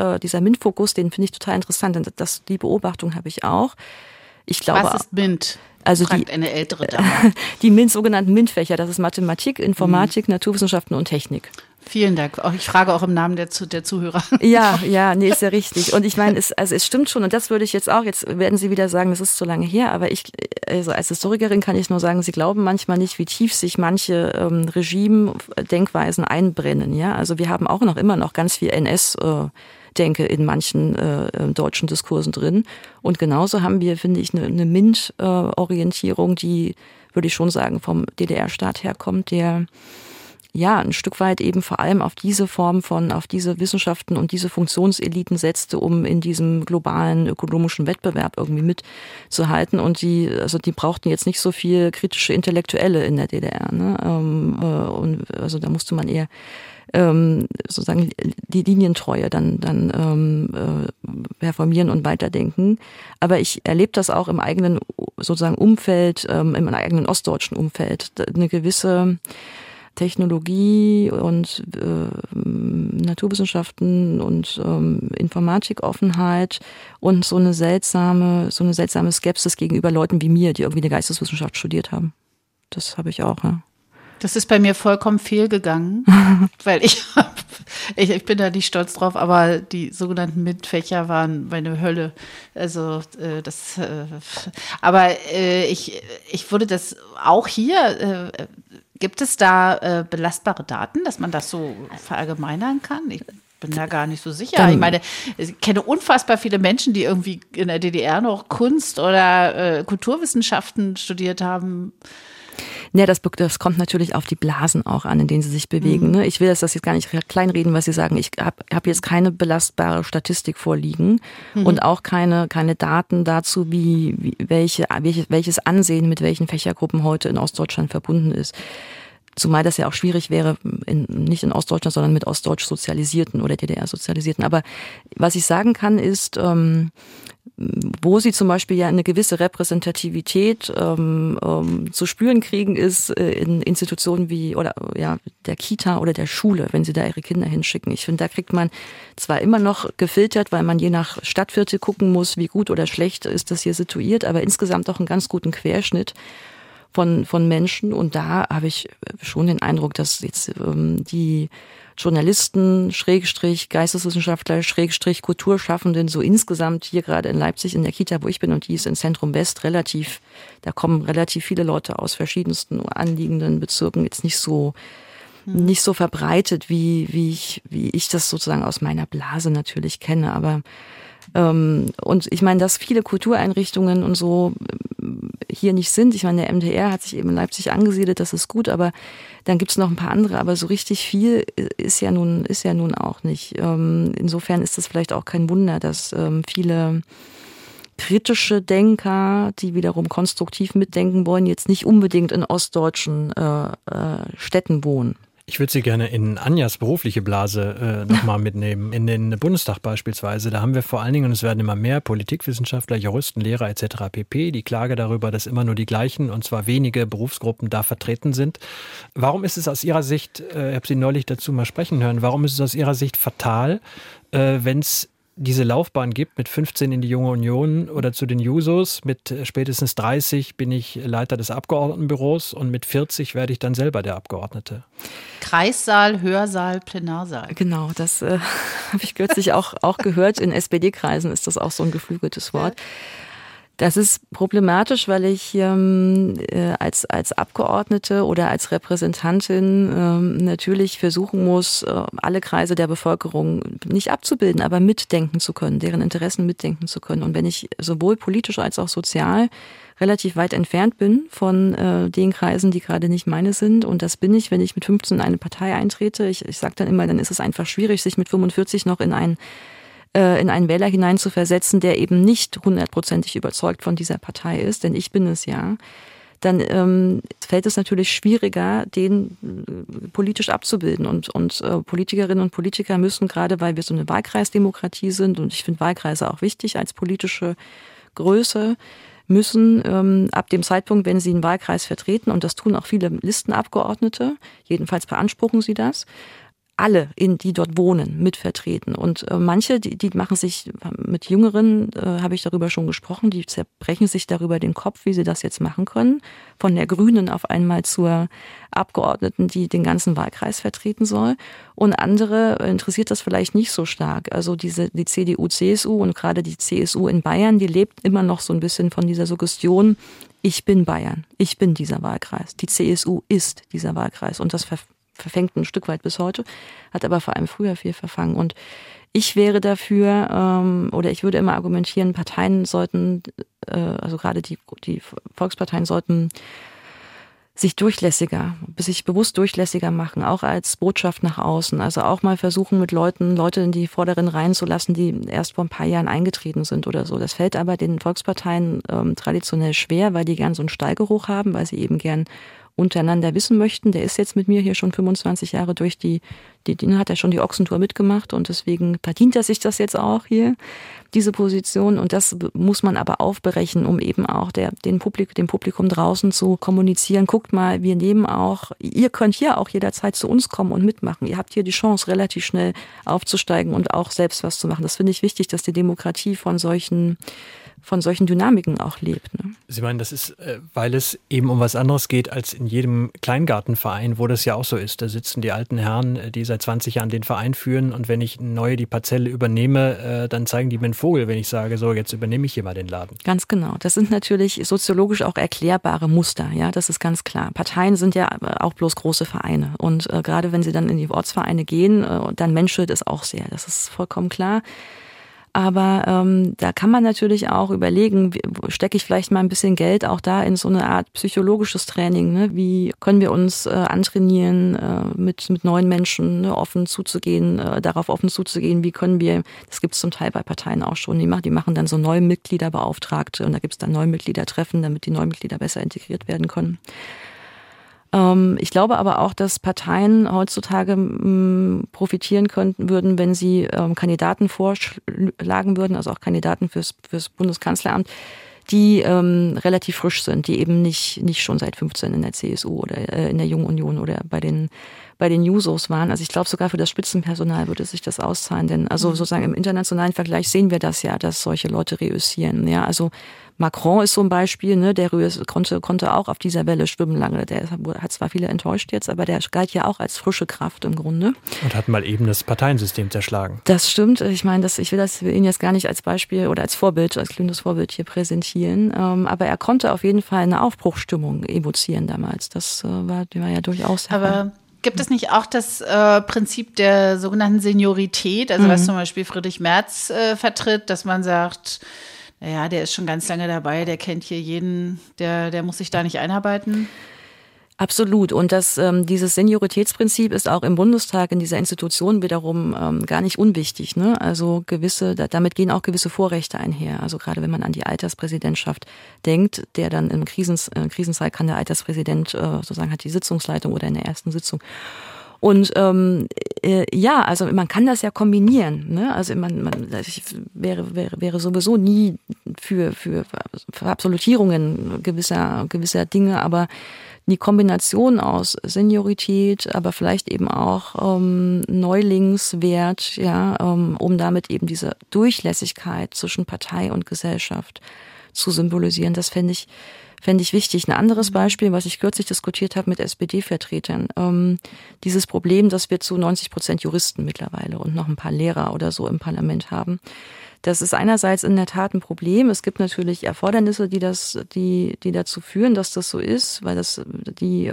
MINT-Fokus, den finde ich total interessant. Und die Beobachtung habe ich auch. Ich glaube, was ist MINT? Also fragt eine ältere Dame. Die sogenannten MINT-Fächer, das ist Mathematik, Informatik, Naturwissenschaften und Technik. Vielen Dank. Ich frage auch im Namen der Zuhörer. Ja, nee, ist ja richtig. Und ich meine, es stimmt schon, und das würde ich jetzt werden Sie wieder sagen, das ist zu lange her, aber also als Historikerin kann ich nur sagen, Sie glauben manchmal nicht, wie tief sich manche Regime-Denkweisen einbrennen. Ja, also wir haben auch immer noch ganz viel NS-Denke in manchen deutschen Diskursen drin. Und genauso haben wir, finde ich, eine MINT-Orientierung, die, würde ich schon sagen, vom DDR-Staat herkommt, der ein Stück weit eben vor allem auf diese Wissenschaften und diese Funktionseliten setzte, um in diesem globalen ökonomischen Wettbewerb irgendwie mitzuhalten. Und die brauchten jetzt nicht so viel kritische Intellektuelle in der DDR. Ne? Und also da musste man eher sozusagen die Linientreue dann reformieren und weiterdenken. Aber ich erlebe das auch im eigenen sozusagen Umfeld, im eigenen ostdeutschen Umfeld, eine gewisse Technologie und Naturwissenschaften und Informatikoffenheit und so eine seltsame Skepsis gegenüber Leuten wie mir, die irgendwie eine Geisteswissenschaft studiert haben. Das habe ich auch, ja. Das ist bei mir vollkommen fehlgegangen, weil ich bin da nicht stolz drauf, aber die sogenannten MINT-Fächer waren meine Hölle. Also ich würde das auch hier, gibt es da belastbare Daten, dass man das so verallgemeinern kann? Ich bin da gar nicht so sicher. Ich meine, ich kenne unfassbar viele Menschen, die irgendwie in der DDR noch Kunst oder Kulturwissenschaften studiert haben. Ja, das kommt natürlich auf die Blasen auch an, in denen sie sich bewegen. Ne? Ich will das jetzt gar nicht kleinreden, was Sie sagen. Ich hab jetzt keine belastbare Statistik vorliegen und auch keine Daten dazu, welches Ansehen mit welchen Fächergruppen heute in Ostdeutschland verbunden ist. Zumal das ja auch schwierig wäre, nicht in Ostdeutschland, sondern mit ostdeutsch Sozialisierten oder DDR-Sozialisierten. Aber was ich sagen kann, ist, wo sie zum Beispiel ja eine gewisse Repräsentativität zu spüren kriegen, ist in Institutionen wie der Kita oder der Schule, wenn sie da ihre Kinder hinschicken. Ich finde, da kriegt man zwar immer noch gefiltert, weil man je nach Stadtviertel gucken muss, wie gut oder schlecht ist das hier situiert, aber insgesamt auch einen ganz guten Querschnitt von Menschen. Und da habe ich schon den Eindruck, dass jetzt die Journalisten, Geisteswissenschaftler, Kulturschaffenden so insgesamt hier gerade in Leipzig in der Kita, wo ich bin, und die ist in Zentrum West da kommen relativ viele Leute aus verschiedensten anliegenden Bezirken, jetzt nicht so verbreitet, wie ich das sozusagen aus meiner Blase natürlich kenne, aber und ich meine, dass viele Kultureinrichtungen und so hier nicht sind. Ich meine, der MDR hat sich eben in Leipzig angesiedelt, das ist gut, aber dann gibt's noch ein paar andere, aber so richtig viel ist ja nun auch nicht. Insofern ist es vielleicht auch kein Wunder, dass viele kritische Denker, die wiederum konstruktiv mitdenken wollen, jetzt nicht unbedingt in ostdeutschen Städten wohnen. Ich würde Sie gerne in Anjas berufliche Blase nochmal mitnehmen. In den Bundestag beispielsweise, da haben wir vor allen Dingen, und es werden immer mehr, Politikwissenschaftler, Juristen, Lehrer etc. pp. Die Klage darüber, dass immer nur die gleichen, und zwar wenige Berufsgruppen da vertreten sind. Warum ist es aus Ihrer Sicht, ich habe Sie neulich dazu mal sprechen hören, warum ist es aus Ihrer Sicht fatal, wenn es diese Laufbahn gibt, mit 15 in die Junge Union oder zu den Jusos, mit spätestens 30 bin ich Leiter des Abgeordnetenbüros und mit 40 werde ich dann selber der Abgeordnete. Kreissaal, Hörsaal, Plenarsaal. Genau, das habe ich kürzlich auch gehört. In SPD-Kreisen ist das auch so ein geflügeltes Wort. Das ist problematisch, weil ich als Abgeordnete oder als Repräsentantin natürlich versuchen muss, alle Kreise der Bevölkerung nicht abzubilden, aber mitdenken zu können, deren Interessen mitdenken zu können. Und wenn ich sowohl politisch als auch sozial relativ weit entfernt bin von den Kreisen, die gerade nicht meine sind, und das bin ich, wenn ich mit 15 in eine Partei eintrete, ich sage dann immer, dann ist es einfach schwierig, sich mit 45 noch in einen Wähler hineinzuversetzen, der eben nicht 100% überzeugt von dieser Partei ist, denn ich bin es ja, dann fällt es natürlich schwieriger, den politisch abzubilden. Und Politikerinnen und Politiker müssen, gerade weil wir so eine Wahlkreisdemokratie sind, und ich finde Wahlkreise auch wichtig als politische Größe, müssen ab dem Zeitpunkt, wenn sie einen Wahlkreis vertreten, und das tun auch viele Listenabgeordnete, jedenfalls beanspruchen sie das, alle, die dort wohnen, mitvertreten. Und manche, die machen sich, mit Jüngeren habe ich darüber schon gesprochen, die zerbrechen sich darüber den Kopf, wie sie das jetzt machen können. Von der Grünen auf einmal zur Abgeordneten, die den ganzen Wahlkreis vertreten soll. Und andere interessiert das vielleicht nicht so stark. Also die CDU, CSU und gerade die CSU in Bayern, die lebt immer noch so ein bisschen von dieser Suggestion, ich bin Bayern, ich bin dieser Wahlkreis. Die CSU ist dieser Wahlkreis. Und das verfängt ein Stück weit bis heute, hat aber vor allem früher viel verfangen. Und ich wäre dafür, oder ich würde immer argumentieren, Parteien sollten, also gerade die Volksparteien sollten sich bewusst durchlässiger machen, auch als Botschaft nach außen. Also auch mal versuchen, mit Leute in die vorderen Reihen zu lassen, die erst vor ein paar Jahren eingetreten sind oder so. Das fällt aber den Volksparteien traditionell schwer, weil die gern so einen Stallgeruch haben, weil sie eben gern untereinander wissen möchten. Der ist jetzt mit mir hier schon 25 Jahre durch die hat er schon die Ochsentour mitgemacht und deswegen verdient er sich das jetzt auch hier, diese Position. Und das muss man aber aufbrechen, um eben auch dem Publikum draußen zu kommunizieren. Guckt mal, wir nehmen auch, ihr könnt hier auch jederzeit zu uns kommen und mitmachen. Ihr habt hier die Chance, relativ schnell aufzusteigen und auch selbst was zu machen. Das finde ich wichtig, dass die Demokratie von solchen Dynamiken auch lebt. Ne? Sie meinen, das ist, weil es eben um was anderes geht als in jedem Kleingartenverein, wo das ja auch so ist. Da sitzen die alten Herren, die seit 20 Jahren den Verein führen und wenn ich neu die Parzelle übernehme, dann zeigen die mir einen Vogel, wenn ich sage, so jetzt übernehme ich hier mal den Laden. Ganz genau. Das sind natürlich soziologisch auch erklärbare Muster, ja, das ist ganz klar. Parteien sind ja auch bloß große Vereine und gerade wenn sie dann in die Ortsvereine gehen, dann menschelt es auch sehr, das ist vollkommen klar. Aber da kann man natürlich auch überlegen, stecke ich vielleicht mal ein bisschen Geld auch da in so eine Art psychologisches Training. Ne? Wie können wir uns antrainieren, mit neuen Menschen offen zuzugehen, darauf offen zuzugehen, wie können wir, das gibt es zum Teil bei Parteien auch schon, die machen dann so neue Mitgliederbeauftragte und da gibt es dann neue Mitgliedertreffen, damit die neuen Mitglieder besser integriert werden können. Ich glaube aber auch, dass Parteien heutzutage profitieren würden, wenn sie Kandidaten vorschlagen würden, also auch Kandidaten fürs Bundeskanzleramt, die relativ frisch sind, die eben nicht schon seit 15 in der CSU oder in der Jungen Union oder bei den Jusos waren. Also ich glaube, sogar für das Spitzenpersonal würde sich das auszahlen, denn also sozusagen im internationalen Vergleich sehen wir das ja, dass solche Leute reüssieren. Ja, also Macron ist so ein Beispiel, ne, der konnte auch auf dieser Welle schwimmen lange. Der hat zwar viele enttäuscht jetzt, aber der galt ja auch als frische Kraft im Grunde. Und hat mal eben das Parteiensystem zerschlagen. Das stimmt. Ich meine, ich will ihn jetzt gar nicht als Beispiel oder als glühendes Vorbild hier präsentieren. Aber er konnte auf jeden Fall eine Aufbruchsstimmung evozieren damals. Das war ja durchaus. Aber gibt es nicht auch das Prinzip der sogenannten Seniorität, also was zum Beispiel Friedrich Merz vertritt, dass man sagt, naja, der ist schon ganz lange dabei, der kennt hier jeden, der muss sich da nicht einarbeiten? Absolut. Und dieses Senioritätsprinzip ist auch im Bundestag in dieser Institution wiederum gar nicht unwichtig. Ne? Also damit gehen auch gewisse Vorrechte einher. Also gerade wenn man an die Alterspräsidentschaft denkt, der dann im Krisenzeit kann der Alterspräsident sozusagen hat die Sitzungsleitung oder in der ersten Sitzung. Und also man kann das ja kombinieren. Ne? Also ich wäre sowieso nie für Absolutierungen gewisser Dinge, aber die Kombination aus Seniorität, aber vielleicht eben auch Neulingswert, ja, um damit eben diese Durchlässigkeit zwischen Partei und Gesellschaft zu symbolisieren, das fände ich wichtig. Ein anderes Beispiel, was ich kürzlich diskutiert habe mit SPD-Vertretern, dieses Problem, dass wir zu 90% Juristen mittlerweile und noch ein paar Lehrer oder so im Parlament haben. Das ist einerseits in der Tat ein Problem. Es gibt natürlich Erfordernisse, die dazu führen, dass das so ist, weil die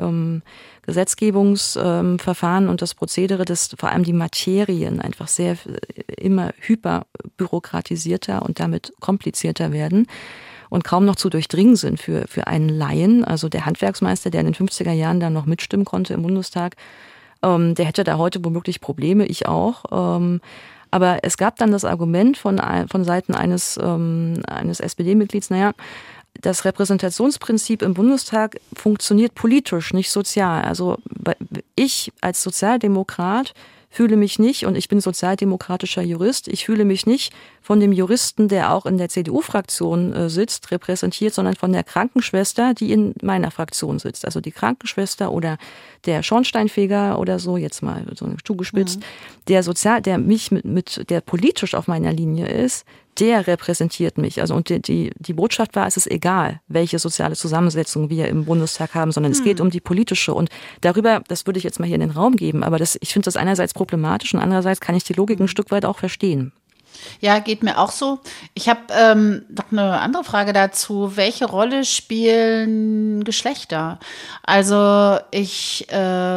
Gesetzgebungsverfahren und das Prozedere, vor allem die Materien einfach immer hyperbürokratisierter und damit komplizierter werden und kaum noch zu durchdringen sind für einen Laien. Also der Handwerksmeister, der in den 50er Jahren dann noch mitstimmen konnte im Bundestag, der hätte da heute womöglich Probleme, ich auch. Aber es gab dann das Argument von Seiten eines SPD-Mitglieds, das Repräsentationsprinzip im Bundestag funktioniert politisch, nicht sozial. Also ich als Sozialdemokrat fühle mich nicht, und ich bin sozialdemokratischer Jurist, ich fühle mich nicht von dem Juristen, der auch in der CDU-Fraktion sitzt, repräsentiert, sondern von der Krankenschwester, die in meiner Fraktion sitzt. Also die Krankenschwester oder der Schornsteinfeger oder so, jetzt mal so zugespitzt, der der politisch auf meiner Linie ist, der repräsentiert mich. Also und die Botschaft war, es ist egal, welche soziale Zusammensetzung wir im Bundestag haben, sondern es geht um die politische. Und darüber, das würde ich jetzt mal hier in den Raum geben, aber ich finde das einerseits problematisch und andererseits kann ich die Logik ein Stück weit auch verstehen. Ja, geht mir auch so. Ich habe noch eine andere Frage dazu. Welche Rolle spielen Geschlechter? Also ich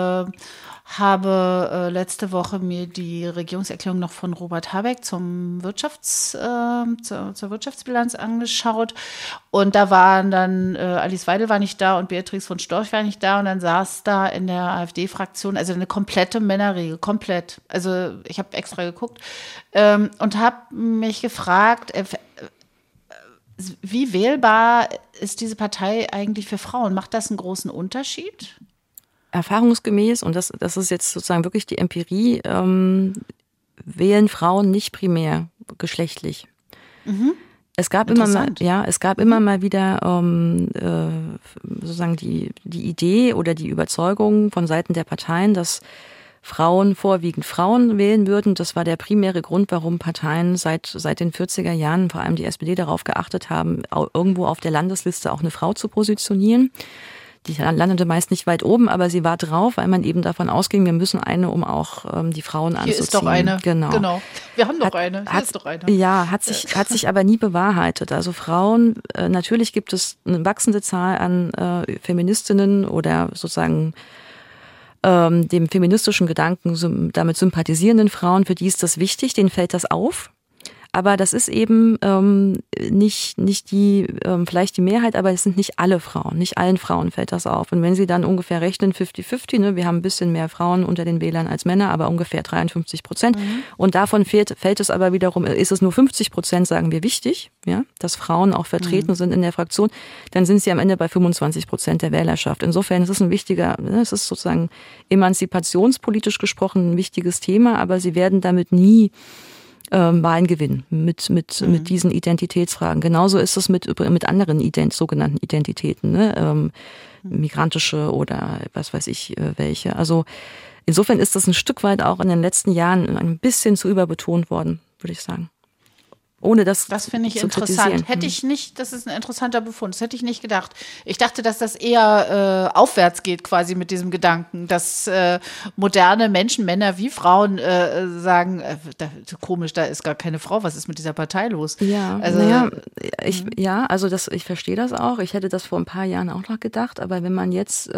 habe letzte Woche mir die Regierungserklärung noch von Robert Habeck zur Wirtschaftsbilanz angeschaut, und da waren dann Alice Weidel war nicht da und Beatrix von Storch war nicht da, und dann saß da in der AfD-Fraktion also eine komplette Männerriege, komplett. Also ich habe extra geguckt und habe mich gefragt, wie wählbar ist diese Partei eigentlich für Frauen? Macht das einen großen Unterschied? Erfahrungsgemäß, und das ist jetzt sozusagen wirklich die Empirie, wählen Frauen nicht primär geschlechtlich. Es gab immer mal wieder sozusagen die Idee oder die Überzeugung von Seiten der Parteien, dass Frauen vorwiegend Frauen wählen würden. Das war der primäre Grund, warum Parteien seit den 40er Jahren, vor allem die SPD, darauf geachtet haben, irgendwo auf der Landesliste auch eine Frau zu positionieren. Die landete meist nicht weit oben, aber sie war drauf, weil man eben davon ausging, wir müssen eine, um auch die Frauen anzuziehen. Hier ist doch eine. Genau. Wir haben doch eine. Hier ist doch eine. Ja, hat sich aber nie bewahrheitet. Also Frauen, natürlich gibt es eine wachsende Zahl an Feministinnen oder sozusagen dem feministischen Gedanken damit sympathisierenden Frauen, für die ist das wichtig, denen fällt das auf. Aber das ist eben nicht die, vielleicht die Mehrheit, aber es sind nicht alle Frauen. Nicht allen Frauen fällt das auf. Und wenn Sie dann ungefähr rechnen, 50-50, ne, wir haben ein bisschen mehr Frauen unter den Wählern als Männer, aber ungefähr 53%. Und davon fällt es aber wiederum, ist es nur 50%, sagen wir, wichtig, ja, dass Frauen auch vertreten sind in der Fraktion, dann sind sie am Ende bei 25% der Wählerschaft. Insofern ist es es ist sozusagen emanzipationspolitisch gesprochen ein wichtiges Thema, aber sie werden damit nie Wahlen gewinnen mit diesen Identitätsfragen. Genauso ist es mit anderen sogenannten Identitäten, ne? Migrantische oder was weiß ich welche. Also insofern ist das ein Stück weit auch in den letzten Jahren ein bisschen zu überbetont worden, würde ich sagen. Ohne das finde ich interessant. Hätte ich nicht, das ist ein interessanter Befund, das hätte ich nicht gedacht. Ich dachte, dass das eher aufwärts geht quasi mit diesem Gedanken, dass moderne Menschen, Männer wie Frauen sagen, komisch, da ist gar keine Frau, was ist mit dieser Partei los? Ja, also, ich verstehe das auch. Ich hätte das vor ein paar Jahren auch noch gedacht, aber wenn man jetzt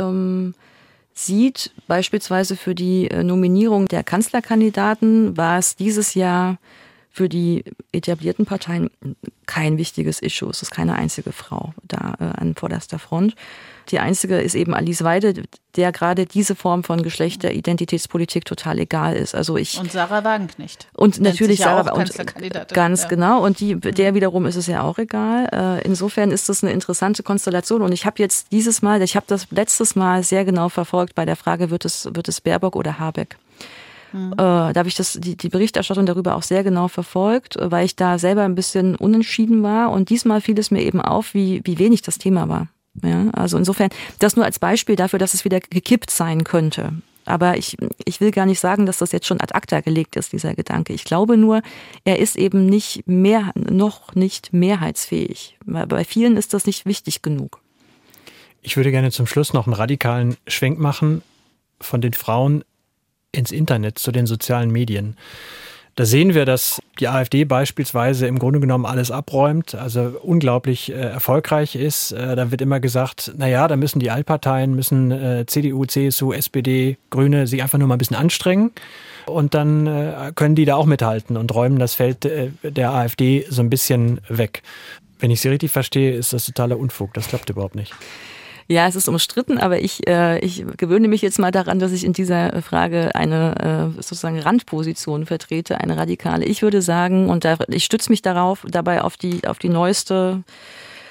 sieht, beispielsweise für die Nominierung der Kanzlerkandidaten, war es dieses Jahr für die etablierten Parteien kein wichtiges Issue. Es ist keine einzige Frau da an vorderster Front. Die einzige ist eben Alice Weidel, der gerade diese Form von Geschlechteridentitätspolitik total egal ist. Also und Sarah Wagenknecht. Und natürlich Sarah Kanzlerkandidatin. Ganz genau. Und der wiederum ist es ja auch egal. Insofern ist das eine interessante Konstellation. Und ich habe das letztes Mal sehr genau verfolgt bei der Frage, wird es Baerbock oder Habeck? Da habe ich die Berichterstattung darüber auch sehr genau verfolgt, weil ich da selber ein bisschen unentschieden war. Und diesmal fiel es mir eben auf, wie wenig das Thema war. Ja, also insofern, das nur als Beispiel dafür, dass es wieder gekippt sein könnte. Aber ich will gar nicht sagen, dass das jetzt schon ad acta gelegt ist, dieser Gedanke. Ich glaube nur, er ist eben noch nicht mehrheitsfähig. Bei vielen ist das nicht wichtig genug. Ich würde gerne zum Schluss noch einen radikalen Schwenk machen von den Frauen ins Internet, zu den sozialen Medien. Da sehen wir, dass die AfD beispielsweise im Grunde genommen alles abräumt, also unglaublich erfolgreich ist. Da wird immer gesagt, da müssen die Altparteien, CDU, CSU, SPD, Grüne sich einfach nur mal ein bisschen anstrengen und dann können die da auch mithalten und räumen das Feld der AfD so ein bisschen weg. Wenn ich Sie richtig verstehe, ist das totaler Unfug. Das klappt überhaupt nicht. Ja, es ist umstritten, aber ich gewöhne mich jetzt mal daran, dass ich in dieser Frage eine sozusagen Randposition vertrete, eine radikale. Ich würde sagen, und ich stütze mich dabei auf die neueste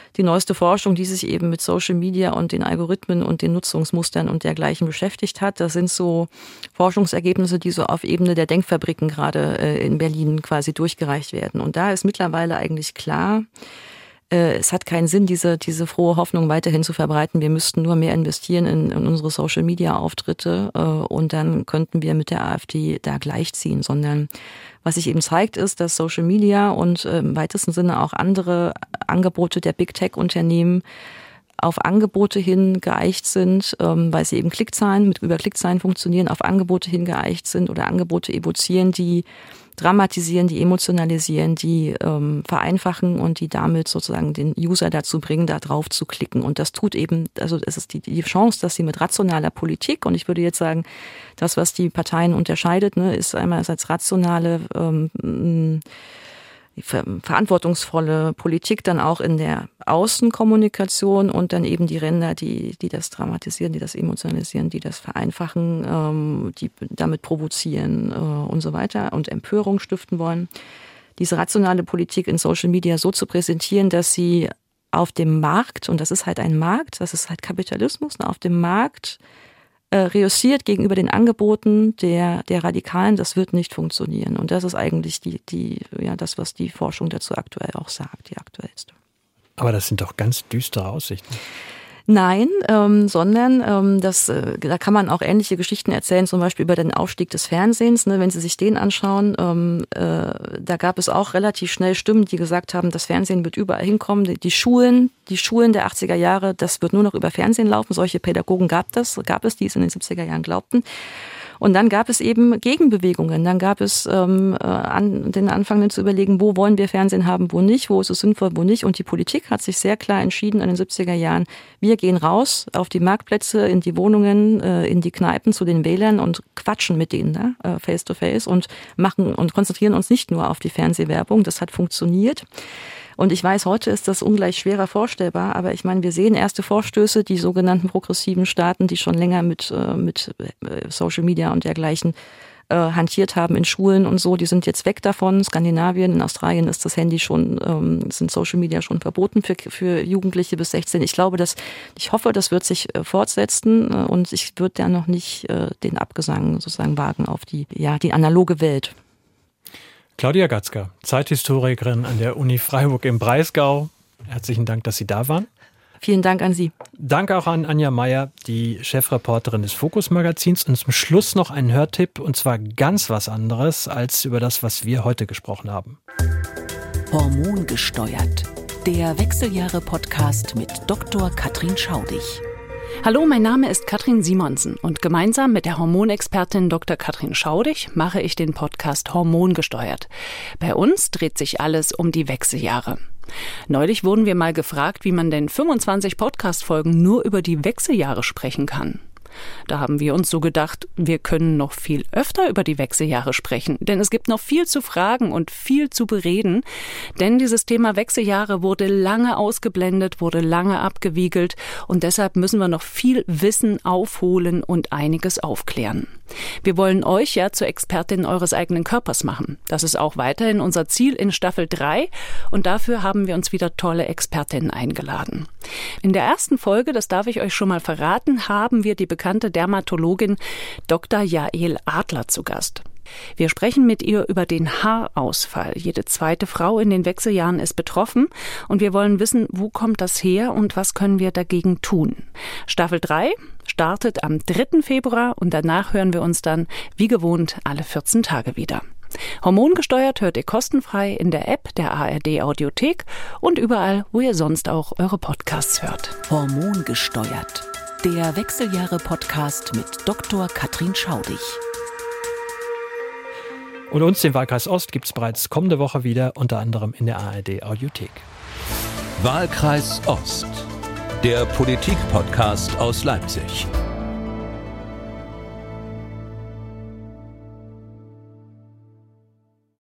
die neueste Forschung, die sich eben mit Social Media und den Algorithmen und den Nutzungsmustern und dergleichen beschäftigt hat. Das sind so Forschungsergebnisse, die so auf Ebene der Denkfabriken gerade in Berlin quasi durchgereicht werden. Und da ist mittlerweile eigentlich klar, es hat keinen Sinn, diese frohe Hoffnung weiterhin zu verbreiten. Wir müssten nur mehr investieren in unsere Social-Media-Auftritte und dann könnten wir mit der AfD da gleichziehen. Sondern was sich eben zeigt, ist, dass Social Media und im weitesten Sinne auch andere Angebote der Big-Tech-Unternehmen auf Angebote hin geeicht sind, weil sie eben über Klickzahlen funktionieren, auf Angebote hin geeicht sind oder Angebote evozieren, die dramatisieren, die emotionalisieren, die vereinfachen und die damit sozusagen den User dazu bringen, da drauf zu klicken. Und das tut eben, also es ist die Chance, dass sie mit rationaler Politik, und ich würde jetzt sagen, das, was die Parteien unterscheidet, ist einmal als rationale, verantwortungsvolle Politik dann auch in der Außenkommunikation und dann eben die Ränder, die das dramatisieren, die das emotionalisieren, die das vereinfachen, die damit provozieren und so weiter und Empörung stiften wollen. Diese rationale Politik in Social Media so zu präsentieren, dass sie auf dem Markt, und das ist halt ein Markt, das ist halt Kapitalismus, auf dem Markt reüssiert gegenüber den Angeboten der Radikalen, das wird nicht funktionieren. Und das ist eigentlich das, was die Forschung dazu aktuell auch sagt, die aktuellste. Aber das sind doch ganz düstere Aussichten. Nein, sondern da kann man auch ähnliche Geschichten erzählen, zum Beispiel über den Aufstieg des Fernsehens. Wenn Sie sich den anschauen, da gab es auch relativ schnell Stimmen, die gesagt haben, das Fernsehen wird überall hinkommen. Die Schulen der 80er Jahre, das wird nur noch über Fernsehen laufen. Solche Pädagogen gab es, die es in den 70er Jahren glaubten. Und dann gab es eben Gegenbewegungen. Dann gab es den Anfang zu überlegen, wo wollen wir Fernsehen haben, wo nicht, wo ist es sinnvoll, wo nicht. Und die Politik hat sich sehr klar entschieden in den 70er Jahren, wir gehen raus auf die Marktplätze, in die Wohnungen, in die Kneipen zu den Wählern und quatschen mit denen, face to face, und machen und konzentrieren uns nicht nur auf die Fernsehwerbung. Das hat funktioniert. Und ich weiß, heute ist das ungleich schwerer vorstellbar, aber ich meine, wir sehen erste Vorstöße, die sogenannten progressiven Staaten, die schon länger mit Social Media und dergleichen hantiert haben in Schulen und so, die sind jetzt weg davon. Skandinavien, in Australien ist das Handy schon, sind Social Media schon verboten für Jugendliche bis 16. Ich hoffe, das wird sich fortsetzen und ich würde da noch nicht den Abgesang sozusagen wagen auf die analoge Welt. Claudia Gatzka, Zeithistorikerin an der Uni Freiburg im Breisgau. Herzlichen Dank, dass Sie da waren. Vielen Dank an Sie. Danke auch an Anja Meier, die Chefreporterin des Fokus-Magazins. Und zum Schluss noch ein Hörtipp, und zwar ganz was anderes als über das, was wir heute gesprochen haben. Hormongesteuert. Der Wechseljahre-Podcast mit Dr. Katrin Schaudig. Hallo, mein Name ist Katrin Simonsen und gemeinsam mit der Hormonexpertin Dr. Katrin Schaudig mache ich den Podcast Hormongesteuert. Bei uns dreht sich alles um die Wechseljahre. Neulich wurden wir mal gefragt, wie man denn 25 Podcast-Folgen nur über die Wechseljahre sprechen kann. Da haben wir uns so gedacht, wir können noch viel öfter über die Wechseljahre sprechen, denn es gibt noch viel zu fragen und viel zu bereden, denn dieses Thema Wechseljahre wurde lange ausgeblendet, wurde lange abgewiegelt und deshalb müssen wir noch viel Wissen aufholen und einiges aufklären. Wir wollen euch ja zur Expertin eures eigenen Körpers machen. Das ist auch weiterhin unser Ziel in Staffel 3 und dafür haben wir uns wieder tolle Expertinnen eingeladen. In der ersten Folge, das darf ich euch schon mal verraten, haben wir die bekannte Dermatologin Dr. Jael Adler zu Gast. Wir sprechen mit ihr über den Haarausfall. Jede zweite Frau in den Wechseljahren ist betroffen und wir wollen wissen, wo kommt das her und was können wir dagegen tun. Staffel 3 startet am 3. Februar und danach hören wir uns dann wie gewohnt alle 14 Tage wieder. Hormongesteuert hört ihr kostenfrei in der App der ARD Audiothek und überall, wo ihr sonst auch eure Podcasts hört. Hormongesteuert. Der Wechseljahre-Podcast mit Dr. Katrin Schaudig. Und uns, den Wahlkreis Ost, gibt es bereits kommende Woche wieder, unter anderem in der ARD Audiothek. Wahlkreis Ost. Der Politik-Podcast aus Leipzig.